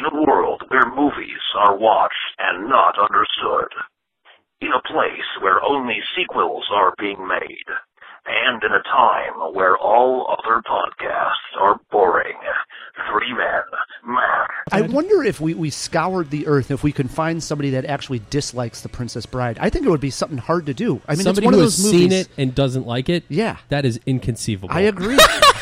In a world where movies are watched and not understood. In a place where only sequels are being made. And in a time where all other podcasts are boring. Three men, Matt. I wonder if we scoured the earth, if we could find somebody that actually dislikes The Princess Bride. I think it would be something hard to do. I mean, somebody it's one who of has those movies. seen it and doesn't like it? Yeah. That is inconceivable. I agree.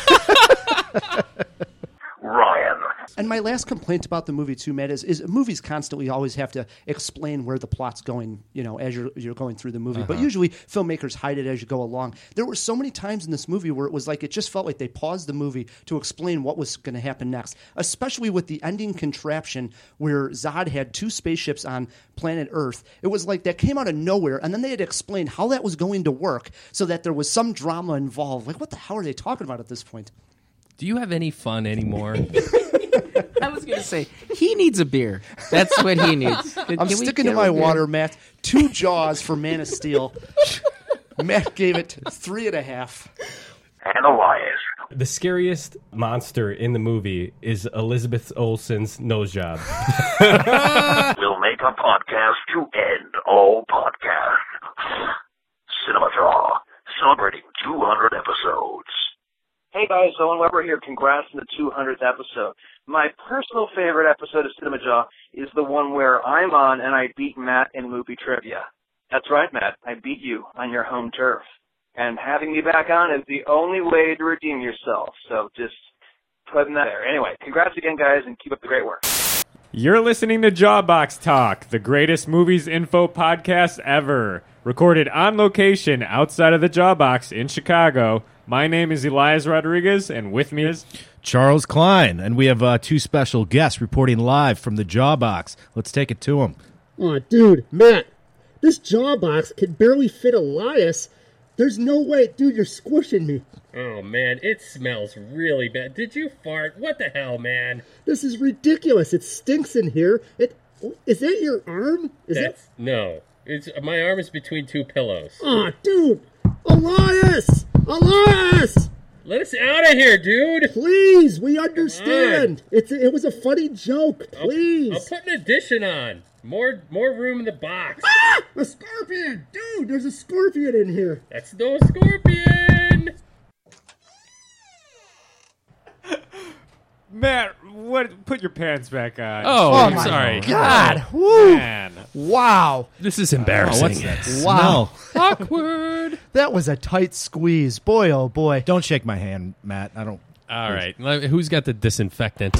Ryan. And my last complaint about the movie too, Matt, is movies constantly always have to explain where the plot's going, as you're going through the movie. But usually filmmakers hide it as you go along. There were so many times in this movie where it was like it just felt like they paused the movie to explain what was going to happen next, especially with the ending contraption where Zod had two spaceships on planet Earth. It was like that came out of nowhere, and then they had to explain how that was going to work so that there was some drama involved. Like, what the hell are they talking about at this point? Do you have any fun anymore? I was going to say, he needs a beer. That's what he needs. I'm sticking to my water, Matt. 2 Jaws for Man of Steel. Matt gave it 3.5. And Elias. The scariest monster in the movie is Elizabeth Olsen's nose job. We'll make a podcast to end all podcasts. Cinema Jaw, celebrating 200 episodes. Hey guys, Owen Weber here. Congrats on the 200th episode. My personal favorite episode of Cinema Jaw is the one where I'm on and I beat Matt in movie trivia. That's right, Matt. I beat you on your home turf. And having me back on is the only way to redeem yourself. So just putting that there. Anyway, congrats again, guys, and keep up the great work. You're listening to Jawbox Talk, the greatest movies info podcast ever. Recorded on location outside of the Jawbox in Chicago. My name is Elias Rodriguez, and with me is Charles Klein, and we have 2 special guests reporting live from the Jawbox. Let's take it to them. Aw, dude, Matt, this Jawbox can barely fit Elias. There's no way. Dude, you're squishing me. Oh, man, it smells really bad. Did you fart? What the hell, man? This is ridiculous. It stinks in here. Is that your arm? No. My arm is between 2 pillows. Aw, dude. Elias! Elias! Let us out of here, dude! Please, we understand. It was a funny joke. Please. I'll put an addition on. More room in the box. Ah! A scorpion! Dude, there's a scorpion in here. That's no scorpion! Matt. Put your pants back on. Oh, I'm my sorry. God. Woo. Man. Wow. This is embarrassing. What's that Wow. smell? Awkward. That was a tight squeeze. Boy, oh boy. Don't shake my hand, Matt. I don't. All right. Who's got the disinfectant?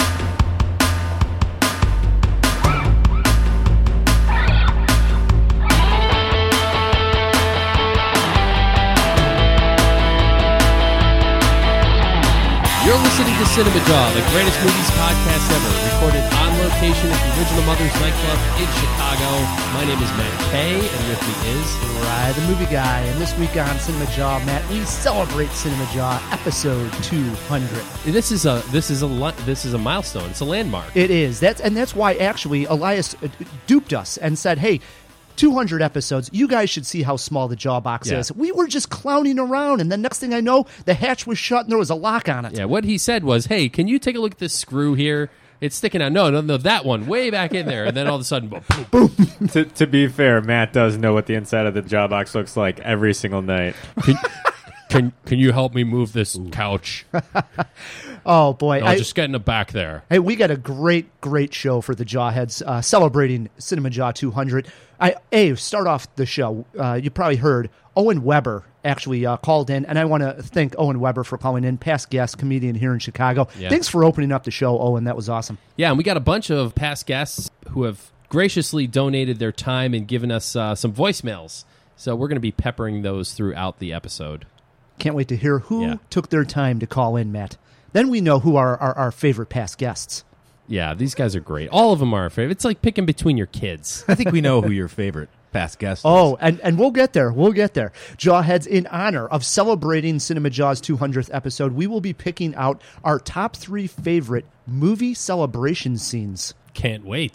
You're listening to Cinema Jaw, the greatest movies podcast ever, recorded on location at the Original Mother's Nightclub in Chicago. My name is Matt Kay, and with me is Right, the movie guy. And this week on Cinema Jaw, Matt, we celebrate Cinema Jaw episode 200. this is a milestone. It's a landmark. It is. That's why actually Elias duped us and said, "Hey, 200 episodes. You guys should see how small the Jawbox is." We were just clowning around, and then next thing I know, the hatch was shut and there was a lock on it. Yeah, what he said was, "Hey, can you take a look at this screw here? It's sticking out. No, that one, way back in there." And then all of a sudden, boom. To be fair, Matt does know what the inside of the Jawbox looks like every single night. Can you help me move this couch? Oh, boy. I'll just get in the back there. Hey, we got a great show for the Jawheads celebrating Cinema Jaw 200. Start off the show. You probably heard Owen Weber actually called in, and I want to thank Owen Weber for calling in, past guest, comedian here in Chicago. Yeah. Thanks for opening up the show, Owen. That was awesome. Yeah, and we got a bunch of past guests who have graciously donated their time and given us some voicemails. So we're going to be peppering those throughout the episode. Can't wait to hear who took their time to call in, Matt. Then we know who are our favorite past guests. Yeah, these guys are great. All of them are our favorite. It's like picking between your kids. I think we know who your favorite past guest is. Oh, and we'll get there. Jawheads, in honor of celebrating Cinema Jaw's 200th episode, we will be picking out our top 3 favorite movie celebration scenes. Can't wait.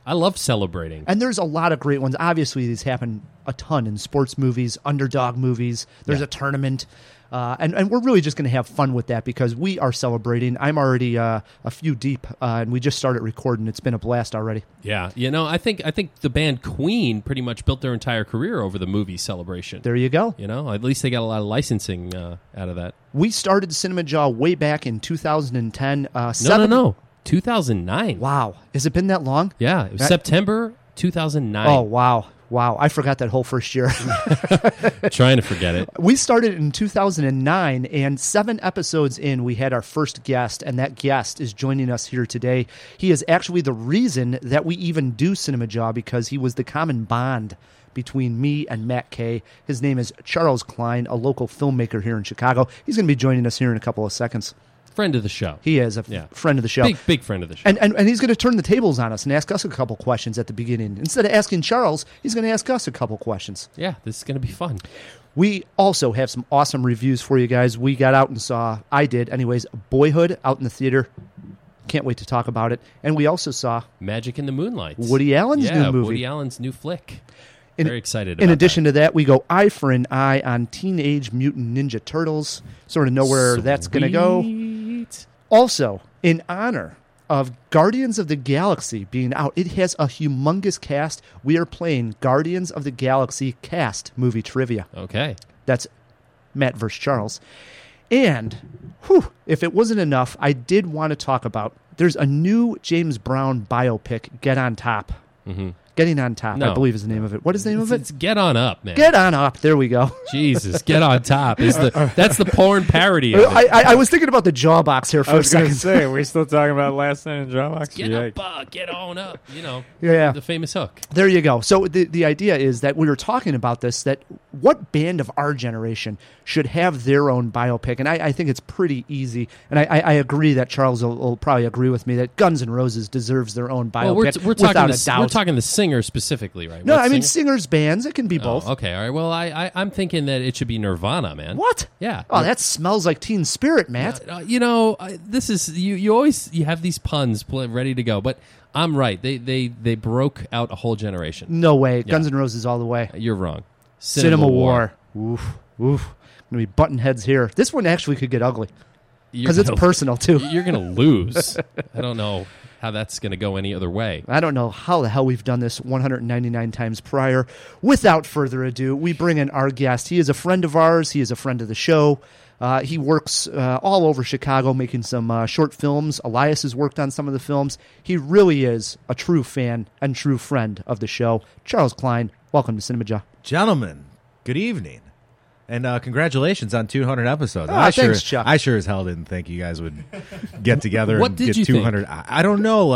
I love celebrating. And there's a lot of great ones. Obviously, these happen a ton in sports movies, underdog movies. There's a tournament. And we're really just going to have fun with that because we are celebrating. I'm already a few deep, and we just started recording. It's been a blast already. Yeah, I think the band Queen pretty much built their entire career over the movie celebration. There you go. At least they got a lot of licensing out of that. We started Cinema Jaw way back in 2010. No. 2009. Wow. Has it been that long? Yeah, it was September 2009. Oh, wow. Wow, I forgot that whole first year. Trying to forget it. We started in 2009, and 7 episodes in, we had our first guest, and that guest is joining us here today. He is actually the reason that we even do Cinema Jaw, because he was the common bond between me and Matt Kay. His name is Charles Klein, a local filmmaker here in Chicago. He's going to be joining us here in a couple of seconds. Friend of the show. He is a friend of the show. Big friend of the show. And he's going to turn the tables on us and ask us a couple questions at the beginning. Instead of asking Charles, he's going to ask us a couple questions. Yeah, this is going to be fun. We also have some awesome reviews for you guys. We got out and saw, I did anyways, Boyhood out in the theater. Can't wait to talk about it. And we also saw Magic in the Moonlights. Woody Allen's new movie. Woody Allen's new flick. Very excited about In addition to that, we go eye for an eye on Teenage Mutant Ninja Turtles. Sort of know where that's going to go. Also, in honor of Guardians of the Galaxy being out, it has a humongous cast. We are playing Guardians of the Galaxy cast movie trivia. Okay. That's Matt versus Charles. And, if it wasn't enough, I did want to talk about, there's a new James Brown biopic, Get on Top. Mm-hmm. Getting on Top, I believe is the name of it. What is the name of it? It's Get On Up, man. Get On Up. There we go. Jesus, Get On Top. That's the porn parody of it. I was thinking about the Jawbox here for a second. I was going to say, are we still talking about Last Night in Jawbox? Get on up. The famous hook. There you go. So the idea is that we were talking about this, that what band of our generation should have their own biopic? And I think it's pretty easy. And I agree that Charles will probably agree with me that Guns N' Roses deserves their own biopic. Well, we're talking the singer specifically, right? No, I mean singers, bands. It can be both. Okay, all right. Well, I'm thinking that it should be Nirvana, man. What? Yeah. Oh, that smells like Teen Spirit, Matt. This is you always have these puns ready to go, but I'm right. They broke out a whole generation. No way. Guns N' Roses all the way. You're wrong. Cinema War. Oof. Gonna be button heads here. This one actually could get ugly because it's personal too. You're gonna lose. I don't know how that's going to go any other way. I don't know how the hell we've done this 199 times prior. Without further ado, we bring in our guest. He is a friend of ours. He is a friend of the show. He works all over Chicago making some short films. Elias has worked on some of the films. He really is a true fan and true friend of the show. Charles Klein, welcome to Cinema Jaw. Gentlemen, good evening. And congratulations on 200 episodes. Thanks, Chuck. I sure as hell didn't think you guys would get together What and did get you 200. think? I don't know,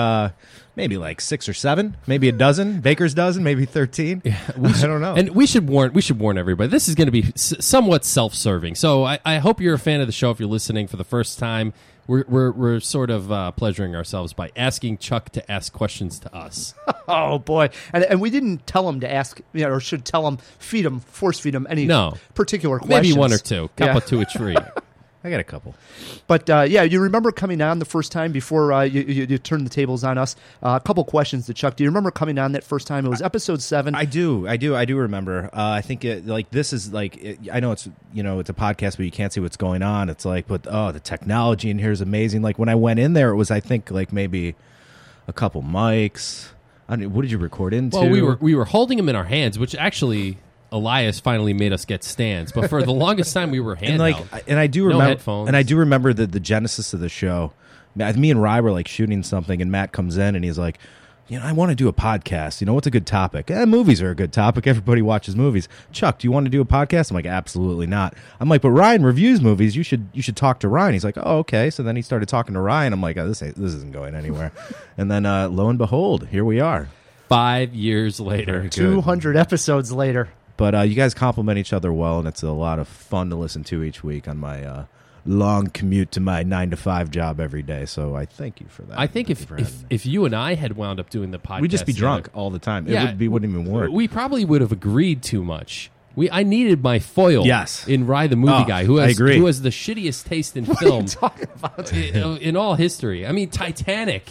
maybe 6 or 7, maybe a dozen, Baker's dozen, maybe 13. I don't know. And we should warn everybody. This is going to be somewhat self-serving. So I hope you're a fan of the show if you're listening for the first time. We're sort of pleasuring ourselves by asking Chuck to ask questions to us. Oh boy! And we didn't tell him to ask, or should tell him, force feed him any particular questions. Maybe one or two, couple to a tree. I got a couple. But you remember coming on the first time before you turned the tables on us? A couple questions to Chuck. Do you remember coming on that first time? It was episode 7. I do remember. I think this is I know it's it's a podcast, but you can't see what's going on. It's but the technology in here is amazing. Like when I went in there, it was I think maybe a couple mics. What did you record into? Well, we were holding them in our hands, which actually Elias finally made us get stands, but for the longest time we were handheld. And I do remember, headphones. and I do remember the genesis of the show. Me and Rye were shooting something, and Matt comes in and he's like, I want to do a podcast. What's a good topic? Movies are a good topic. Everybody watches movies. Chuck, do you want to do a podcast? I'm like, absolutely not. I'm like, but Ryan reviews movies. You should talk to Ryan. He's like, oh, okay. So then he started talking to Ryan. I'm like, this isn't going anywhere. And then lo and behold, here we are. 5 years later. 200 episodes later. But you guys compliment each other well, and it's a lot of fun to listen to each week on my long commute to my 9-to-5 job every day. So I thank you for that. I think if you and I had wound up doing the podcast, we'd just be drunk all the time. It wouldn't even work. We probably would have agreed too much. I needed my foil. Yes. In Rye the movie guy, who I agree. who has the shittiest taste in film What are you talking about? in all history. I mean, Titanic.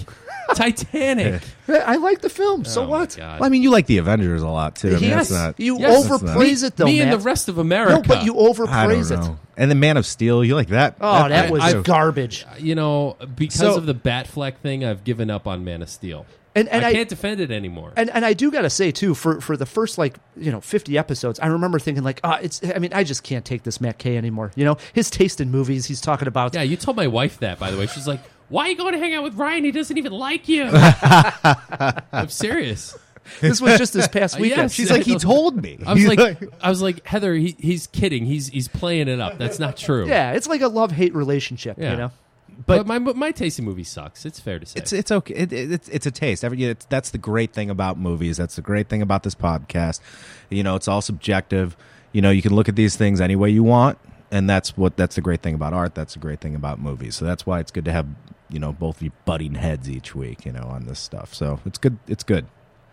Titanic. I like the film. So Oh, my what? God. Well, I mean, you like the Avengers a lot too. I mean, Yes, that's not. you Yes. overpraise it though, Me and Matt. the rest of America. No, but you I don't overpraise it. know. And the Man of Steel, you like that? Oh, that was I- garbage. You know, because So- of the Batfleck thing, I've given up on Man of Steel. And I can't defend it anymore. And I do got to say too, for the first 50 episodes, I remember thinking I just can't take this Matt Kay anymore. You know, his taste in movies. He's talking about. Yeah, you told my wife that, by the way. She's like, "Why are you going to hang out with Ryan? He doesn't even like you." I'm serious. This was just this past weekend. Yes. She's like, he told me. I was like, Heather, he's kidding. He's playing it up. That's not true. Yeah, it's like a love-hate relationship. Yeah. You know. But my taste in movies sucks. It's fair to say. It's okay. It's a taste. That's the great thing about movies. That's the great thing about this podcast. You know, it's all subjective. You know, you can look at these things any way you want, and that's the great thing about art. That's the great thing about movies. So that's why it's good to have both of you butting heads each week. On this stuff. So it's good. It's good.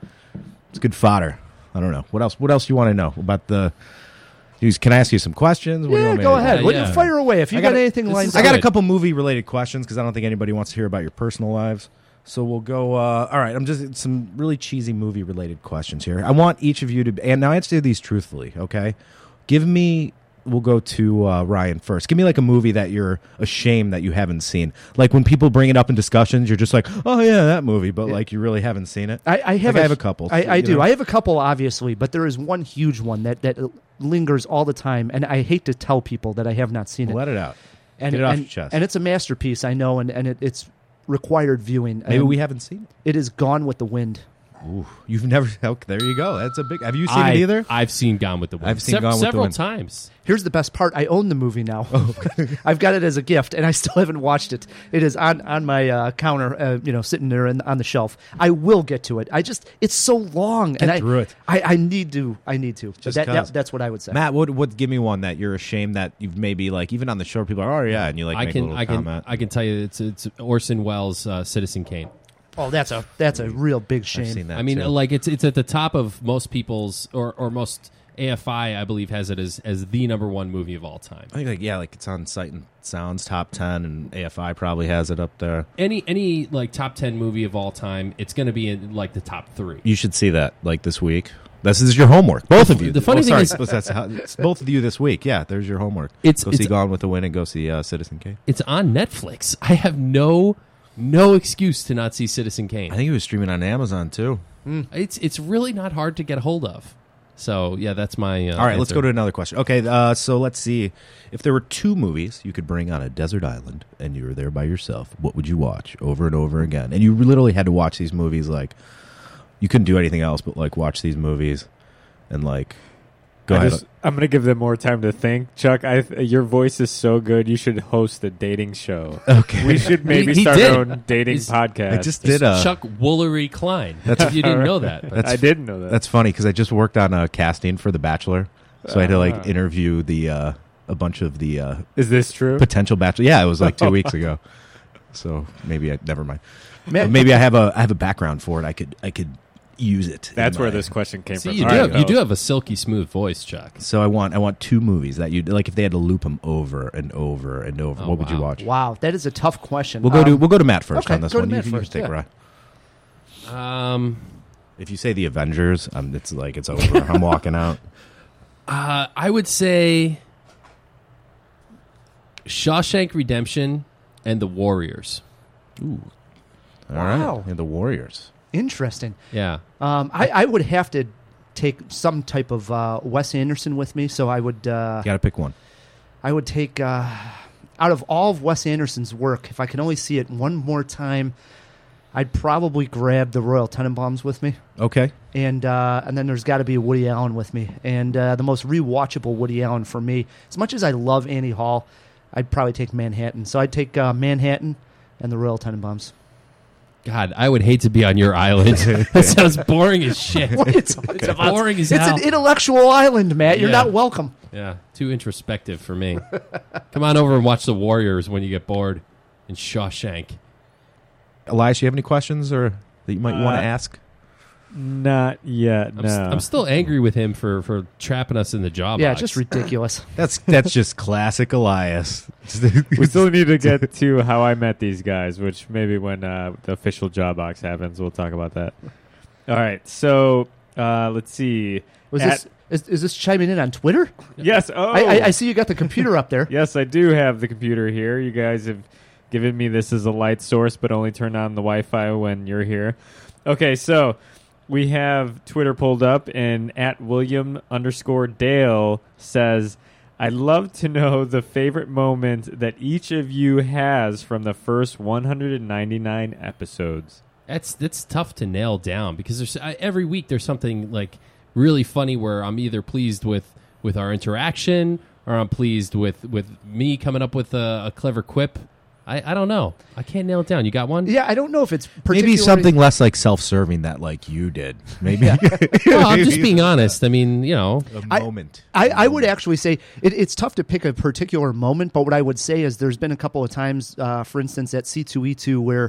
It's good fodder. I don't know what else. What else do you want to know about the? Can I ask you some questions? What do you Yeah, want me go to do? ahead. Yeah. Fire away if you got anything lined up. I got a good. couple movie-related questions because I don't think anybody wants to hear about your personal lives. So we'll go. All right, I'm just some really cheesy movie-related questions here. I want each of you to, and now answer these truthfully. Okay, give me. We'll go to Ryan first. Give me like a movie that you're ashamed that you haven't seen. Like when people bring it up in discussions, you're just like, "Oh yeah, that movie," but like you really haven't seen it. I have a couple. I You do. know? I have a couple, obviously, but there is one huge one that lingers all the time, and I hate to tell people that I have not seen it. Let it out. And, Get it off and, your chest. and it's a masterpiece, I know, and it's required viewing. Maybe And we haven't seen it. It is Gone with the Wind. Ooh, you've never. Okay, there you go. That's a big. Have you seen it either? I've seen Gone with the Wind. I've seen Gone with the several Wind. times. Here's the best part. I own the movie now. I've got it as a gift, and I still haven't watched it. It is on my counter, sitting there on the shelf. I will get to it. It's so long. Get and through it. I need to. Just But 'cause. that's what I would say. Matt, what? Give me one that you're ashamed that you've maybe like even on the show people are, oh yeah, and you like make a little comment. I can tell you it's Orson Welles' Citizen Kane. Oh, that's a real big shame. I've seen that. I mean, too. like it's at the top of most people's or most AFI, I believe, has it as the number one movie of all time. I think like it's on Sight and Sound's top 10, and AFI probably has it up there. Any like top 10 movie of all time, it's going to be in like the top 3. You should see that like this week. This is your homework, both of you. The funny thing is- it's both of you this week. Yeah, there's your homework. Go see Gone with the Wind and go see Citizen Kane. It's on Netflix. I have no excuse to not see Citizen Kane. I think it was streaming on Amazon too. It's really not hard to get a hold of. So yeah, that's my. All right, let's answer. go to another question. Okay, so let's see. If there were 2 movies you could bring on a desert island and you were there by yourself, what would you watch over and over again? And you literally had to watch these movies like you couldn't do anything else but like watch these movies and like go ahead. I'm going to give them more time to think. Chuck, your voice is so good. You should host a dating show. Okay. We should maybe He start did. our own dating podcast. I just did Chuck Woolery Klein. If you didn't know that. But I didn't know that. That's funny because I just worked on a casting for The Bachelor, so I had to like interview a bunch of the Is this true? potential bachelor. Yeah, it was like 2 weeks ago. So maybe never mind. Man- Maybe I have a background for it. I could use it. That's in where my- this question came see, from. you All do right, have, you do have a silky smooth voice, Chuck. So I want 2 movies that you like. If they had to loop them over and over and over, Oh, what would you wow. watch? Wow, that is a tough question. We'll go to Matt first okay, on this go to one. Matt You first, take yeah. Ryan. If you say the Avengers, it's like it's over. I'm walking out. I would say Shawshank Redemption and The Warriors. All Wow. right, and the Warriors. Interesting. Yeah. I would have to take some type of Wes Anderson with me, so I would You got to pick one. I would take out of all of Wes Anderson's work, if I can only see it one more time, I'd probably grab the Royal Tenenbaums with me, Okay. and then there's got to be Woody Allen with me, and the most rewatchable Woody Allen for me. As much as I love Annie Hall, I'd probably take Manhattan. So I'd take Manhattan and the Royal Tenenbaums. God, I would hate to be on your island. That sounds boring as shit. What are you talking It's about? boring as It's hell. an intellectual island, Matt. You're Yeah. not welcome. Yeah, too introspective for me. Come on over and watch The Warriors when you get bored in Shawshank. Elias, you have any questions or that you might want to ask? Not yet. No. I'm still angry with him for trapping us in the job. Yeah, box. just ridiculous. That's just classic Elias. We still need to get to how I met these guys, which maybe when the official job box happens, we'll talk about that. All right, so let's see. Is this chiming in on Twitter? Yes. Oh, I see you got the computer up there. Yes, I do have the computer here. You guys have given me this as a light source, but only turn on the Wi-Fi when you're here. Okay, so we have Twitter pulled up, and @William_Dale says, I'd love to know the favorite moment that each of you has from the first 199 episodes. That's tough to nail down because there's every week there's something like really funny where I'm either pleased with our interaction or I'm pleased with me coming up with a clever quip. I don't know. I can't nail it down. You got one? Yeah, I don't know if it's particularly... Maybe something less like self-serving that like you did. Maybe. Well, I'm just being honest. I mean, you know. A moment. I would actually say it's tough to pick a particular moment, but what I would say is there's been a couple of times, for instance, at C2E2 where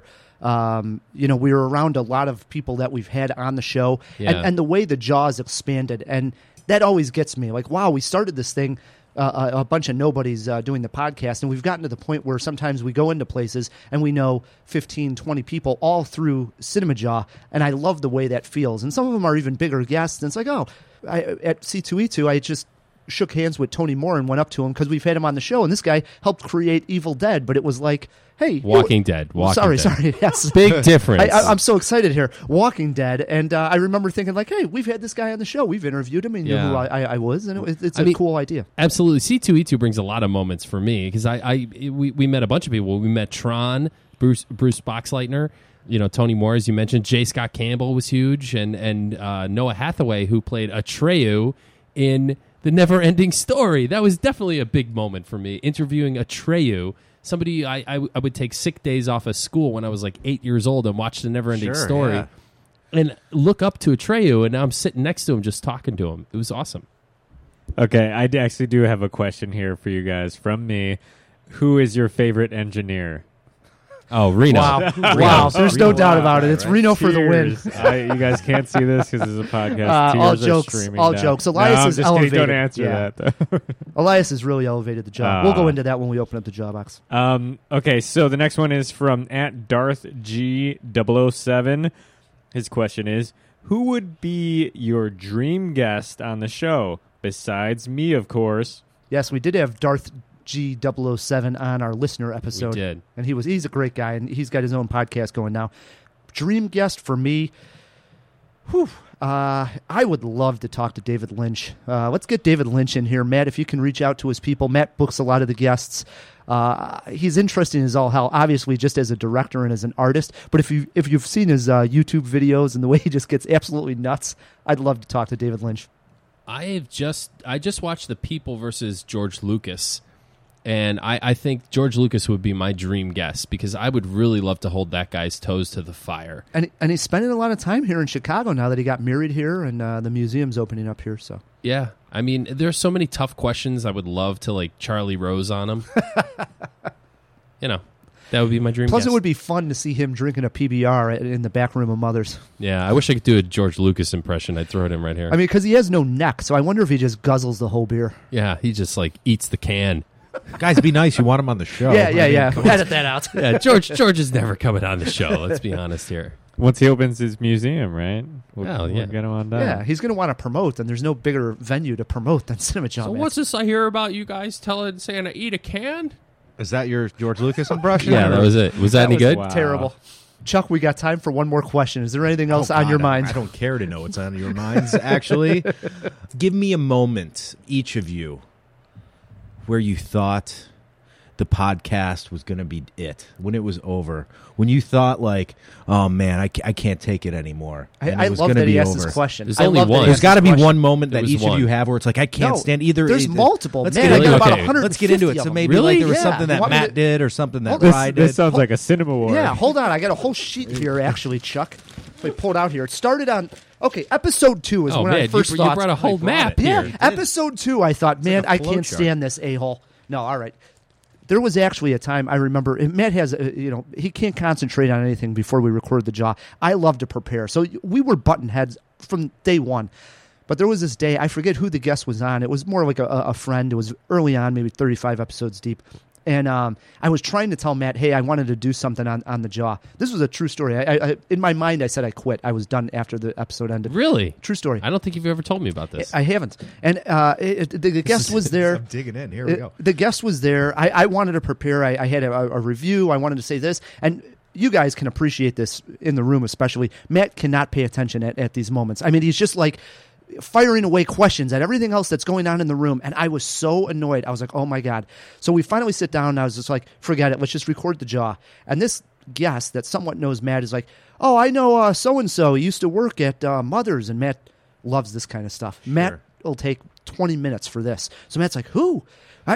we were around a lot of people that we've had on the show, and the way the Jaws expanded, and that always gets me. Like, wow, we started this thing, a bunch of nobodies doing the podcast, and we've gotten to the point where sometimes we go into places and we know 15, 20 people all through Cinema Jaw, and I love the way that feels. And some of them are even bigger guests, and it's like, at C2E2, I just shook hands with Tony Moore and went up to him because we've had him on the show, and this guy helped create Evil Dead, but it was like, hey, Walking Dead. Sorry, yes. Big difference. I'm so excited here. Walking Dead, and I remember thinking like, hey, we've had this guy on the show. We've interviewed him. He knew who I was, and it's a cool idea. Absolutely. C2E2 brings a lot of moments for me because we met a bunch of people. We met Tron, Bruce Boxleitner, Tony Moore, as you mentioned. J. Scott Campbell was huge, and Noah Hathaway, who played Atreyu in The Never-Ending Story. That was definitely a big moment for me, interviewing Atreyu. Somebody I would take sick days off of school when I was like 8 years old and watch The Never-Ending Story and look up to Atreyu, and now I'm sitting next to him just talking to him. It was awesome. Okay, I actually do have a question here for you guys from me. Who is your favorite engineer? Oh, Reno. Wow. There's no doubt about it. It's Reno for the win. You guys can't see this because it's a podcast. All jokes. Elias is elevated. Don't answer that, though. Elias has really elevated the job. We'll go into that when we open up the job box. Okay, so the next one is from @DarthG007. His question is, who would be your dream guest on the show? Besides me, of course. Yes, we did have Darth G007 on our listener episode. We did. And he's a great guy, and he's got his own podcast going now. Dream guest for me, I would love to talk to David Lynch. Let's get David Lynch in here. Matt, if you can reach out to his people. Matt books a lot of the guests. He's interesting as all hell, obviously just as a director and as an artist. But if you've seen his YouTube videos and the way he just gets absolutely nuts, I'd love to talk to David Lynch. I just watched The People versus George Lucas. And I think George Lucas would be my dream guest because I would really love to hold that guy's toes to the fire. And he's spending a lot of time here in Chicago now that he got married here and the museum's opening up here. So yeah, I mean, there's so many tough questions I would love to like Charlie Rose on him. That would be my dream Plus, guest. it would be fun to see him drinking a PBR in the back room of Mother's. Yeah, I wish I could do a George Lucas impression. I'd throw it in right here. I mean, because he has no neck, so I wonder if he just guzzles the whole beer. Yeah, he just like eats the can. Guys, be nice. You want him on the show. Yeah. Edit that out. Yeah, George is never coming on the show. Let's be honest here. Once he opens his museum, right? We'll get him on down. Yeah, he's going to want to promote, and there's no bigger venue to promote than Cinema Jaw. So what's this I hear about you guys telling Santa eat a can? Is that your George Lucas impression? Yeah, that was it. Was that any good? Wow. Terrible. Chuck, we got time for one more question. Is there anything else on your mind? I don't care to know what's on your minds, actually. Give me a moment, each of you, where you thought the podcast was going to be it, when it was over, when you thought like, oh man, I can't take it anymore. I love that he asked this question. There's only one. There's got to be one moment that each one. of you have where it's like, I can't stand either. There's multiple. Let's Man, get I into got it. about Okay. 150 Let's get into it. So maybe Really? like there was Yeah. something that You want me Matt to- did or something that This, Rye did. this sounds like a cinema war. Yeah, hold on. I got a whole sheet here, actually, Chuck. Let me pull it out here. It started on, episode 2 is Oh when I man, first you thought. brought a whole map Yeah, here. episode 2, I thought, man, like a I flow can't chart. stand this a-hole. No, all right. There was actually a time I remember. And Matt has, he can't concentrate on anything before we record the jaw. I love to prepare, so we were button heads from day one. But there was this day, I forget who the guest was on. It was more like a friend. It was early on, maybe 35 episodes deep. And I was trying to tell Matt, hey, I wanted to do something on the jaw. This was a true story. I in my mind, I said I quit. I was done after the episode ended. Really? True story. I don't think you've ever told me about this. I haven't. And the guest was there. I'm digging in. Here we go. The guest was there. I wanted to prepare. I had a review. I wanted to say this. And you guys can appreciate this in the room especially. Matt cannot pay attention at these moments. I mean, he's just like firing away questions at everything else that's going on in the room. And I was so annoyed. I was like, oh, my God. So we finally sit down, and I was just like, forget it. Let's just record the jaw. And this guest that somewhat knows Matt is like, oh, I know so-and-so. He used to work at Mother's. And Matt loves this kind of stuff. Matt will take 20 minutes for this. So Matt's like, who?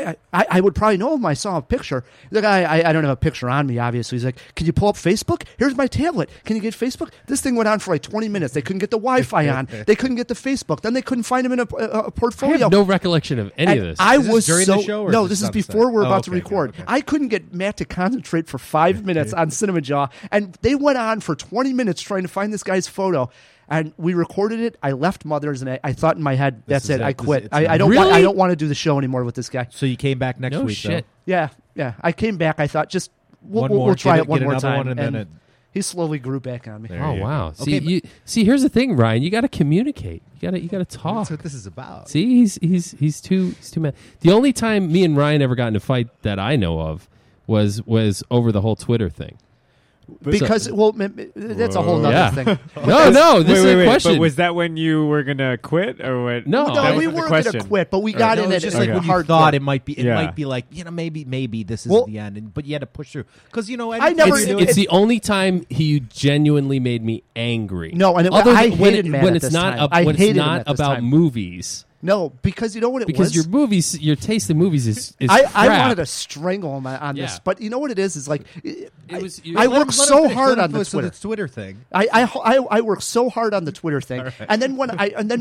I would probably know him. I saw a picture. The guy, I don't have a picture on me, obviously. He's like, can you pull up Facebook? Here's my tablet. Can you get Facebook? This thing went on for like 20 minutes. They couldn't get the Wi-Fi on. They couldn't get the Facebook. Then they couldn't find him in a portfolio. I have no recollection of any of this. I Is this during the show, or no, is this this is on the set? before we're Oh, about to okay, record. okay. I couldn't get Matt to concentrate for 5 minutes on Cinema Jaw, and they went on for 20 minutes trying to find this guy's photo. And we recorded it. I left Mother's, and I thought in my head, that's is it. it. I quit. It's I don't Really? want. I don't want to do the show anymore with this guy. So you came back next No week, shit. Yeah. I came back. I thought just One we'll more. try Get it one get more another time. one, and then it- he slowly grew back on me. There Oh you wow! go. See, Okay, see, here's the thing, Ryan. You got to communicate. You got to talk. That's what this is about. See, he's too mad. The only time me and Ryan ever got in a fight that I know of was over the whole Twitter thing. Because that's a whole nother Yeah. thing. No, this is a question. But was that when you were gonna quit, or what? No. No, That we wasn't the weren't going to question. quit, but we got No, in it's it just at like a when you hard thought quit. it might be. It Yeah. might be like maybe this is Well, the end, but you had to push through because I never- it's the only time he genuinely made me angry. No, and Other I than when hated Matt when at it's this not time. up- I when it's hated him not at this about time. movies. No, because you know what it Because was? your taste in movies is I crap. wanted to strangle him on Yeah. this, but you know what it is like It was- I let work so hard on the Twitter. Twitter thing. I work so hard on the Twitter thing, and then when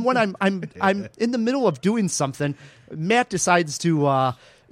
I'm in the middle of doing something, Matt decides to.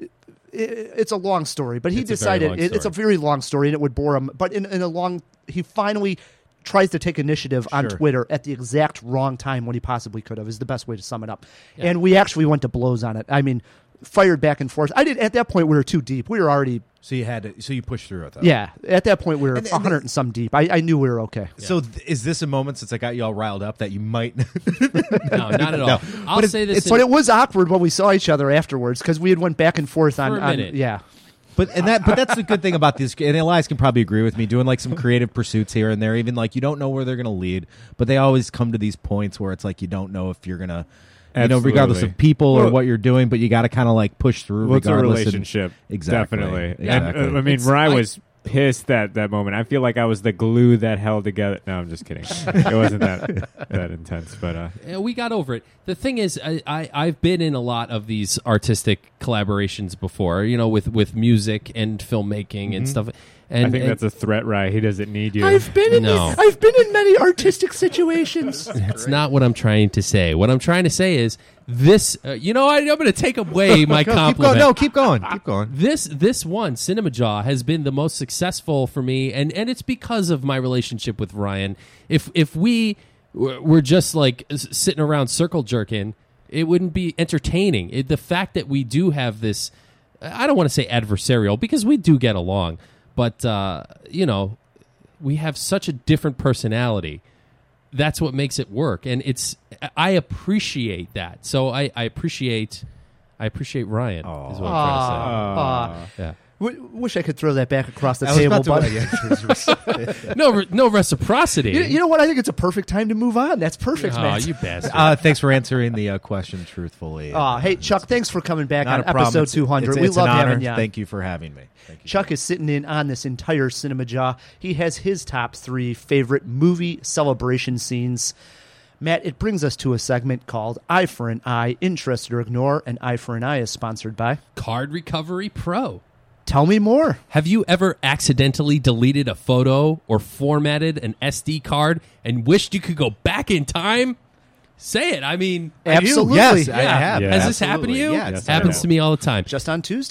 It's a long story, but he It's a very decided long it's a story. very long story, and it would bore him. But he finally tries to take initiative on Twitter at the exact wrong time when he possibly could have. Is the best way to sum it up. Yeah. And we actually went to blows on it. I mean, fired back and forth. At that point we were too deep. We were already. So you pushed through it. Though. Yeah, at that point we were And 100 and some deep. I knew we were okay. So is this a moment since I got you all riled up that you might? No, not at all. No. I'll say this. But it was awkward when we saw each other afterwards because we had went back and forth on For a minute. yeah. But that's the good thing about this. And Elias can probably agree with me. Doing like some creative pursuits here and there, even like you don't know where they're going to lead, but they always come to these points where it's like you don't know if you're going to. Regardless of people or what you're doing, but you got to kind of like push through. Well, it's a regardless. relationship, Exactly. definitely. Exactly. And I mean, It's- Mariah I- was pissed that moment. I feel like I was the glue that held together. No, I'm just kidding. It wasn't that intense, but Yeah, we got over it. The thing is, I've been in a lot of these artistic collaborations before, with music and filmmaking and stuff. And I think that's a threat, right? He doesn't need you. I've been in No. I've been in many artistic situations. that's not what I'm trying to say. What I'm trying to say is this. I'm going to take away my compliment. Keep going. Keep going. This one, Cinema Jaw, has been the most successful for me, and it's because of my relationship with Ryan. If we were just like sitting around circle jerking, it wouldn't be entertaining. The fact that we do have this, I don't want to say adversarial, because we do get along, but we have such a different personality. That's what makes it work, and I appreciate that. So I appreciate Ryan. Is what I'm trying to say. Yeah. Wish I could throw that back across the I was table, about but No reciprocity. you know what? I think it's a perfect time to move on. That's perfect, Oh, man. you bastard. Thanks for answering the question truthfully. Hey, Chuck, thanks for coming back Not on a problem. episode It's- 200. it's We an love honor. having you on. Thank you for having me. Thank you. Chuck is sitting in on this entire Cinema Jaw. He has his top 3 favorite movie celebration scenes. Matt, it brings us to a segment called Eye for an Eye, Interest or Ignore, and Eye for an Eye is sponsored by Card Recovery Pro. Tell me more. Have you ever accidentally deleted a photo or formatted an SD card and wished you could go back in time? Say it. I mean, Absolutely. Yes, yeah. I have. Yeah. Has this happened to you? Yeah, Yes, Happens I to me all the time. Just on Tuesday.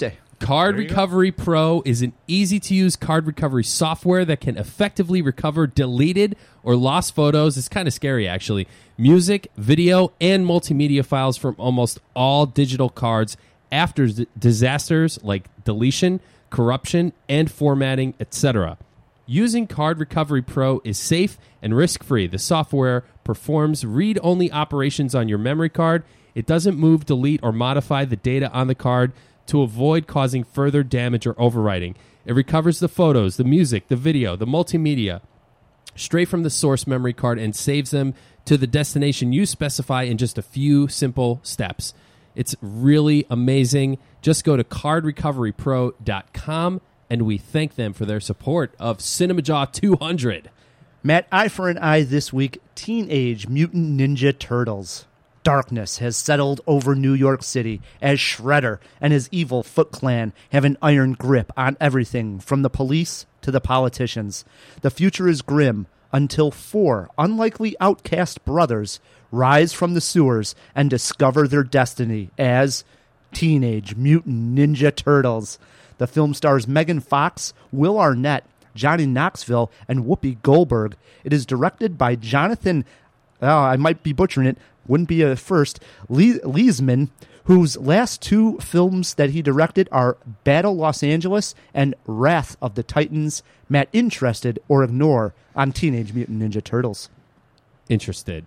Card Recovery Pro is an easy-to-use card recovery software that can effectively recover deleted or lost photos. It's kind of scary, actually. Music, video, and multimedia files from almost all digital cards after disasters like deletion, corruption, and formatting, etc. Using Card Recovery Pro is safe and risk-free. The software performs read-only operations on your memory card. It doesn't move, delete, or modify the data on the card to avoid causing further damage or overwriting. It recovers the photos, the music, the video, the multimedia straight from the source memory card and saves them to the destination you specify in just a few simple steps. It's really amazing. Just go to cardrecoverypro.com, and we thank them for their support of Cinema Jaw 200. Matt, eye for an eye this week, Teenage Mutant Ninja Turtles. Darkness has settled over New York City as Shredder and his evil Foot Clan have an iron grip on everything from the police to the politicians. The future is grim until 4 unlikely outcast brothers rise from the sewers and discover their destiny as Teenage Mutant Ninja Turtles. The film stars Megan Fox, Will Arnett, Johnny Knoxville, and Whoopi Goldberg. It is directed by Jonathan, I might be butchering it, wouldn't be a first, Leisman, whose last 2 films that he directed are Battle Los Angeles and Wrath of the Titans. Matt, interested or ignore on Teenage Mutant Ninja Turtles? Interested.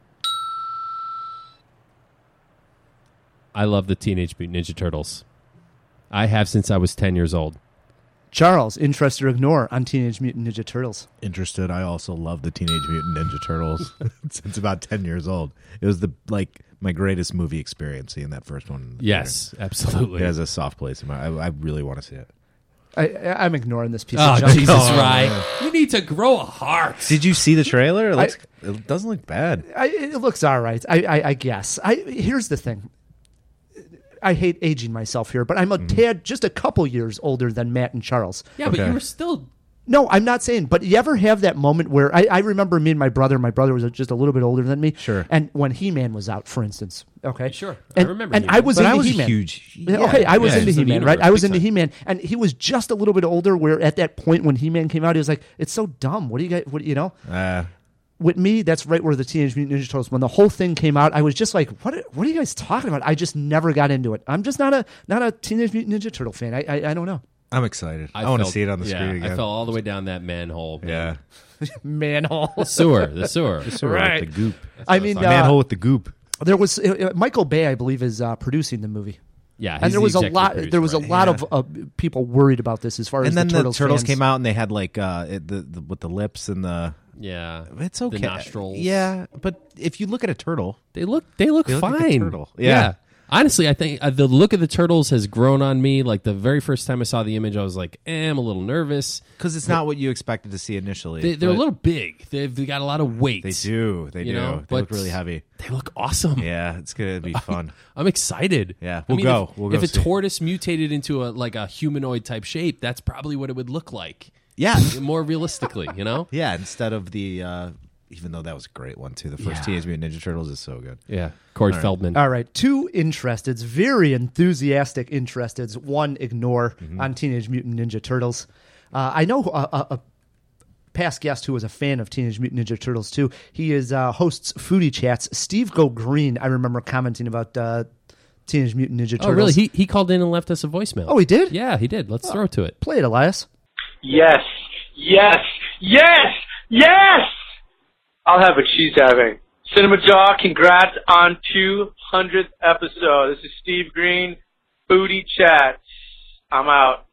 I love the Teenage Mutant Ninja Turtles. I have since I was 10 years old. Charles, interest or ignore on Teenage Mutant Ninja Turtles? Interested. I also love the Teenage Mutant Ninja Turtles since about 10 years old. It was my greatest movie experience seeing that first one. Yes, absolutely. It has a soft place in my. I really want to see it. I'm ignoring this piece Oh, of junk. Jesus, Rye. You need to grow a heart. Did you see the trailer? It doesn't look bad. It looks all right, I guess. Here's the thing. I hate aging myself here, but I'm a tad, just a couple years older than Matt and Charles. Yeah, but you were still... No, I'm not saying, but you ever have that moment where I remember me and my brother was just a little bit older than me. Sure. And when He-Man was out, for instance. Okay. Sure. And, I remember and He-Man. I was But into I was He-Man. huge. Okay, I was into He's in the He-Man, right? universe, I was big into time. He-Man, and he was just a little bit older. Where at that point when He-Man came out, he was like, "It's so dumb. What do you guys? What you know?" With me, that's right where the Teenage Mutant Ninja Turtles. When the whole thing came out, I was just like, "What are you guys talking about?" I just never got into it. I'm just not a Teenage Mutant Ninja Turtle fan. I don't know. I'm excited. I want to see it on the screen again. I fell all the way down that manhole. Yeah. Manhole. The sewer. The sewer. Right. With the goop. I mean, Manhole with the goop. there was Michael Bay, I believe, is producing the movie. Yeah, And there was a lot. There was a lot of people worried about this as far as And then the Turtles fans. came out and they had like the with the lips and the. Yeah, It's okay. The nostrils. Yeah, but if you look at a turtle, They look look fine. like a turtle. Yeah. Honestly, I think the look of the turtles has grown on me. Like the very first time I saw the image, I was like, I'm a little nervous. because it's not what you expected to see initially. They're a but little big. They've got a lot of weight. They do. They You do. know, They but look really heavy. They look awesome. Yeah, it's gonna be fun. I'm excited. Yeah, I mean, we'll If, go if a see. tortoise mutated into a humanoid type shape, that's probably what it would look like. Yeah, More realistically, you know? yeah. Instead of the, even though that was a great one too. The first Yeah. Teenage Mutant Ninja Turtles is so good. Yeah. Corey Feldman. All right, 2 interesteds, very enthusiastic interesteds. 1 ignore on Teenage Mutant Ninja Turtles. I know a past guest who was a fan of Teenage Mutant Ninja Turtles too. He hosts Foodie Chats. Steve Go Green, I remember commenting about Teenage Mutant Ninja Turtles. Oh, really? He called in and left us a voicemail. Oh, he did? Yeah, he did. Let's throw to it. Play it, Elias. Yes, yes, yes, yes! I'll have a cheese having. Cinema Jaw, congrats on 200th episode. This is Steve Green, Foodie Chats. I'm out.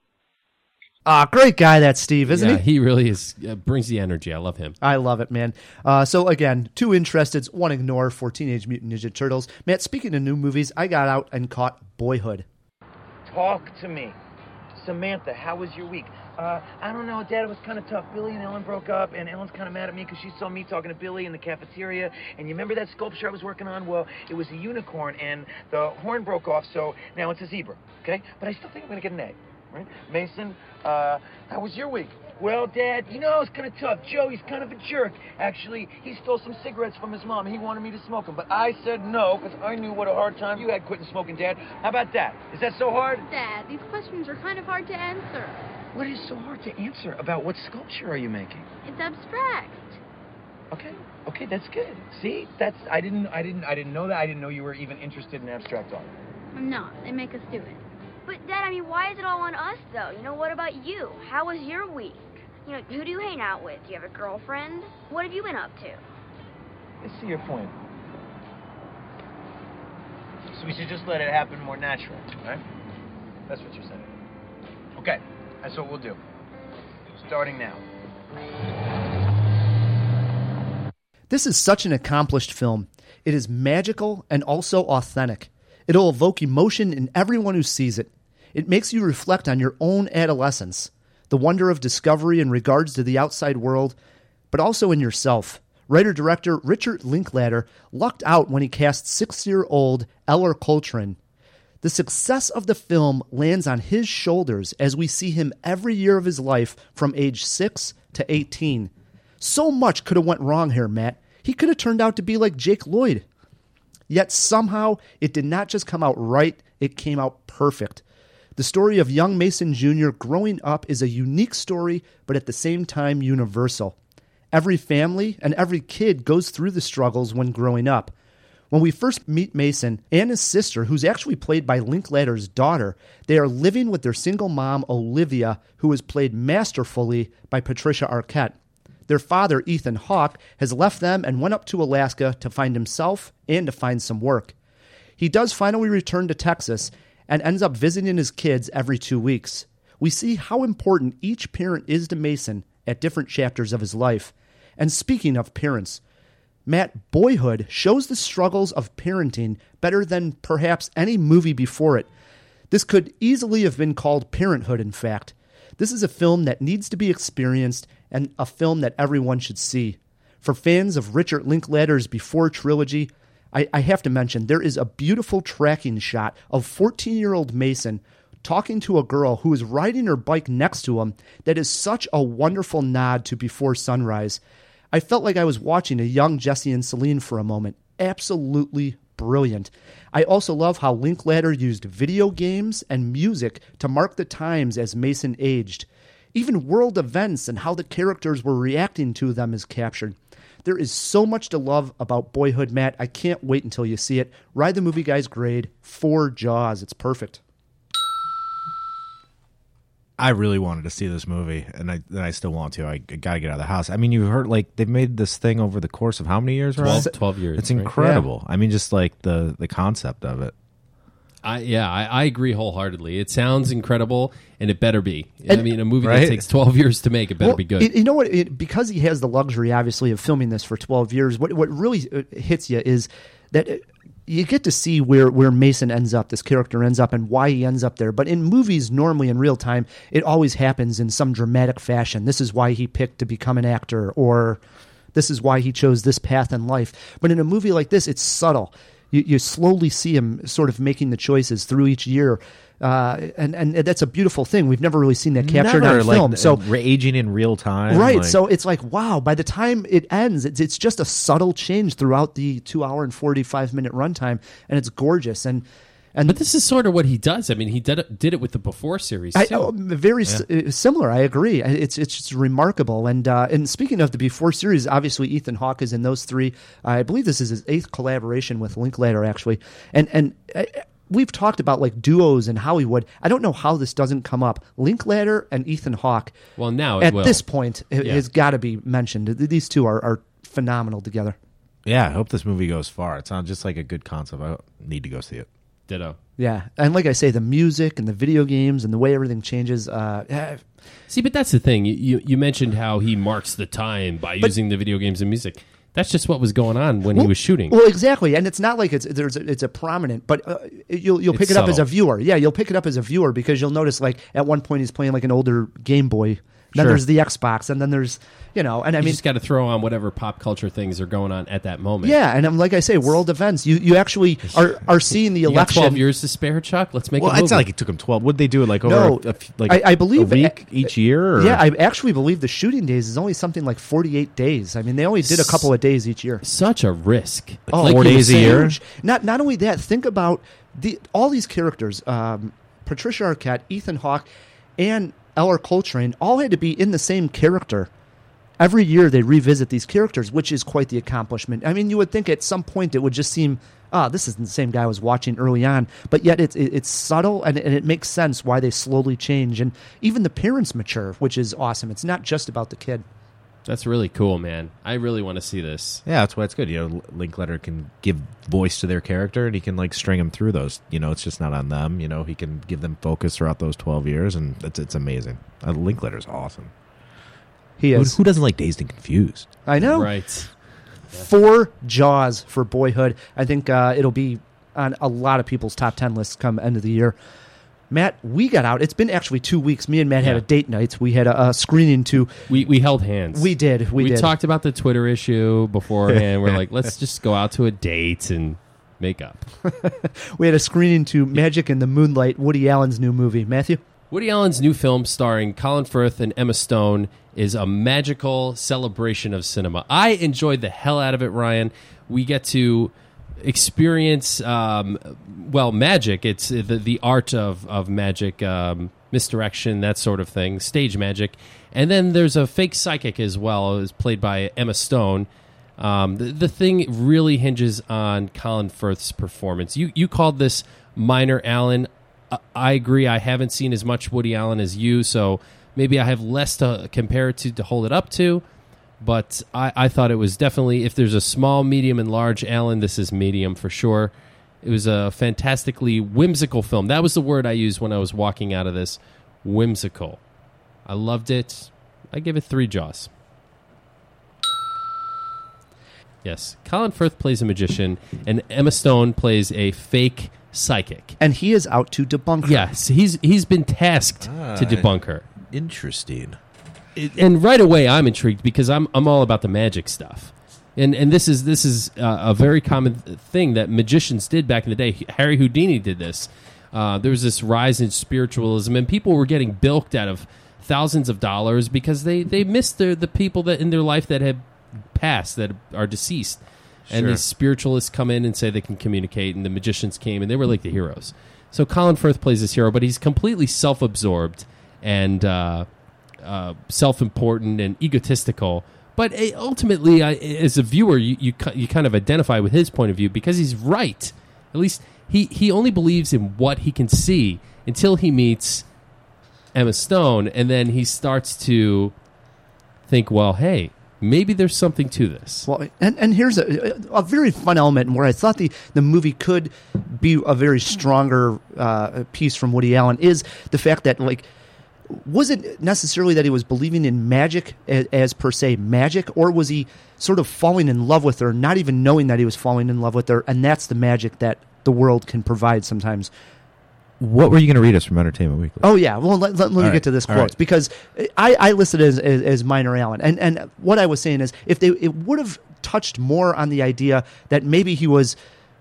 Great guy, that Steve, isn't Yeah, he? he really is. Brings the energy. I love him. I love it, man. So again, 2 interesteds, 1 ignore for Teenage Mutant Ninja Turtles. Matt, speaking of new movies, I got out and caught Boyhood. Talk to me. Samantha, how was your week? I don't know, Dad, it was kind of tough. Billy and Ellen broke up, and Ellen's kind of mad at me because she saw me talking to Billy in the cafeteria. And you remember that sculpture I was working on? Well, it was a unicorn, and the horn broke off, so now it's a zebra, okay? But I still think I'm going to get an A, right? Mason, how was your week? Well, Dad, you know, it's kind of tough. Joey's kind of a jerk. Actually, he stole some cigarettes from his mom. He wanted me to smoke them, but I said no because I knew what a hard time you had quitting smoking, Dad. How about that? Is that so hard? Dad, these questions are kind of hard to answer. What is so hard to answer? About what sculpture are you making? It's abstract. Okay, that's good. See, I didn't know that. I didn't know you were even interested in abstract art. I'm not. They make us do it. But, Dad, I mean, why is it all on us, though? You know, what about you? How was your week? You know, who do you hang out with? Do you have a girlfriend? What have you been up to? I see your point. So we should just let it happen more natural, right? That's what you're saying. Okay, that's what we'll do. Starting now. This is such an accomplished film. It is magical and also authentic. It'll evoke emotion in everyone who sees it. It makes you reflect on your own adolescence, the wonder of discovery in regards to the outside world, but also in yourself. Writer-director Richard Linklater lucked out when he cast 6-year-old Eller Coltrane. The success of the film lands on his shoulders as we see him every year of his life from age 6 to 18. So much could have went wrong here, Matt. He could have turned out to be like Jake Lloyd. Yet somehow it did not just come out right, it came out perfect. The story of young Mason Jr. growing up is a unique story, but at the same time universal. Every family and every kid goes through the struggles when growing up. When we first meet Mason and his sister, who's actually played by Linklater's daughter, they are living with their single mom, Olivia, who is played masterfully by Patricia Arquette. Their father, Ethan Hawke, has left them and went up to Alaska to find himself and to find some work. He does finally return to Texas and ends up visiting his kids every 2 weeks. We see how important each parent is to Mason at different chapters of his life. And speaking of parents, Matt, Boyhood shows the struggles of parenting better than perhaps any movie before it. This could easily have been called Parenthood, in fact. This is a film that needs to be experienced and a film that everyone should see. For fans of Richard Linklater's Before trilogy, I have to mention there is a beautiful tracking shot of 14-year-old Mason talking to a girl who is riding her bike next to him that is such a wonderful nod to Before Sunrise. I felt like I was watching a young Jesse and Celine for a moment. Absolutely brilliant. I also love how Linklater used video games and music to mark the times as Mason aged. Even world events and how the characters were reacting to them is captured. There is so much to love about Boyhood, Matt. I can't wait until you see it. Ride the Movie Guy's grade, 4 Jaws. It's perfect. I really wanted to see this movie, and I still want to. I got to get out of the house. I mean, you've heard, like, they've made this thing over the course of how many years, right? 12 years. It's incredible. Right? I mean, just like the concept of it. I agree wholeheartedly. It sounds incredible, and it better be. I mean, a movie that takes 12 years to make, it better be good. You know what? Because he has the luxury, obviously, of filming this for 12 years, what really hits you is that you get to see where Mason ends up, this character ends up, and why he ends up there. But in movies, normally in real time, it always happens in some dramatic fashion. This is why he picked to become an actor, or this is why he chose this path in life. But in a movie like this, it's subtle. You slowly see him sort of making the choices through each year. And that's a beautiful thing. We've never really seen that captured on film. So aging in real time. Right. So it's like, wow, by the time it ends, it's just a subtle change throughout the 2 hour and 45-minute runtime. And it's gorgeous. But this is sort of what he does. I mean, he did it with the Before series too. Very similar. I agree. It's just remarkable. And speaking of the Before series, obviously Ethan Hawke is in those 3. I believe this is his 8th collaboration with Linklater, actually. And we've talked about like duos in Hollywood. I don't know how this doesn't come up. Linklater and Ethan Hawke. Well, now at this point, it has got to be mentioned. These two are phenomenal together. Yeah, I hope this movie goes far. It sounds just like a good concept. I need to go see it. Ditto. Yeah, and like I say, the music and the video games and the way everything changes. See, but that's the thing. You mentioned how he marks the time by using the video games and music. That's just what was going on when he was shooting. Well, exactly, and it's not like it's a prominent, but you'll pick it up as a viewer. Yeah, you'll pick it up as a viewer because you'll notice like at one point he's playing like an older Game Boy Then Sure. there's the Xbox, and then there's, and I You mean, just got to throw on whatever pop culture things are going on at that moment. yeah, and like I say, world events. You actually are seeing the You got election. 12 years to spare, Chuck. Let's make Well, a movie. it's not like it took them 12. Would they do it like over No, I believe a week each year? Or? Yeah, I actually believe the shooting days is only something like 48 days. I mean, they only did a couple of days each year. Such a risk. Oh, Like 4 it was days a year? huge. Not only that, think about all these characters. Patricia Arquette, Ethan Hawke, and Eller Coltrane all had to be in the same character. Every year they revisit these characters, which is quite the accomplishment. I mean, you would think at some point it would just seem, this isn't the same guy I was watching early on. But yet it's subtle, and it makes sense why they slowly change. And even the parents mature, which is awesome. It's not just about the kid. That's really cool, man. I really want to see this. Yeah, that's why it's good. Linkletter can give voice to their character, and he can string them through those. It's just not on them. He can give them focus throughout those 12 years, and it's amazing. Linkletter's awesome. He is. Who doesn't like Dazed and Confused? I know. Right. 4 Jaws for Boyhood. I think it'll be on a lot of people's top 10 lists come end of the year. Matt, we got out. It's been actually 2 weeks. Me and Matt had a date night. We had a screening too. We held hands. We did. We did. talked about the Twitter issue beforehand. We're like, let's just go out to a date and make up. We had a screening to Magic in the Moonlight, Woody Allen's new movie. Matthew? Woody Allen's new film starring Colin Firth and Emma Stone is a magical celebration of cinema. I enjoyed the hell out of it, Ryan. We get to experience magic. It's the art of magic, misdirection, that sort of thing, stage magic. And then there's a fake psychic as well, is played by Emma Stone. The thing really hinges on Colin Firth's performance. You called this minor Allen. I agree. I haven't seen as much Woody Allen as you, so maybe I have less to compare it to hold it up to. But I thought it was definitely, if there's a small, medium, and large Allen, this is medium for sure. It was a fantastically whimsical film. That was the word I used when I was walking out of this. Whimsical. I loved it. I give it 3 Jaws. Yes. Colin Firth plays a magician, and Emma Stone plays a fake psychic. And he is out to debunk her. Yes. He's been tasked to debunk her. Interesting. And right away, I'm intrigued because I'm all about the magic stuff, and this is a very common thing that magicians did back in the day. Harry Houdini did this. There was this rise in spiritualism, and people were getting bilked out of thousands of dollars because they missed the people that in their life that had passed, that are deceased, and these spiritualists come in and say they can communicate, and the magicians came and they were like the heroes. So Colin Firth plays this hero, but he's completely self-absorbed and self-important and egotistical, but ultimately, as a viewer, you kind of identify with his point of view because he's right. At least he only believes in what he can see until he meets Emma Stone, and then he starts to think, well, hey, maybe there's something to this. Well, and here's a very fun element where I thought the movie could be a very stronger piece from Woody Allen is the fact that, wasn't necessarily that he was believing in magic as per se magic, or was he sort of falling in love with her, not even knowing that he was falling in love with her, and that's the magic that the world can provide sometimes. What were you going to read us from Entertainment Weekly? Oh, yeah. Well, let me get to this quote, because I listed it as minor Allen. And what I was saying is it would have touched more on the idea that maybe he was,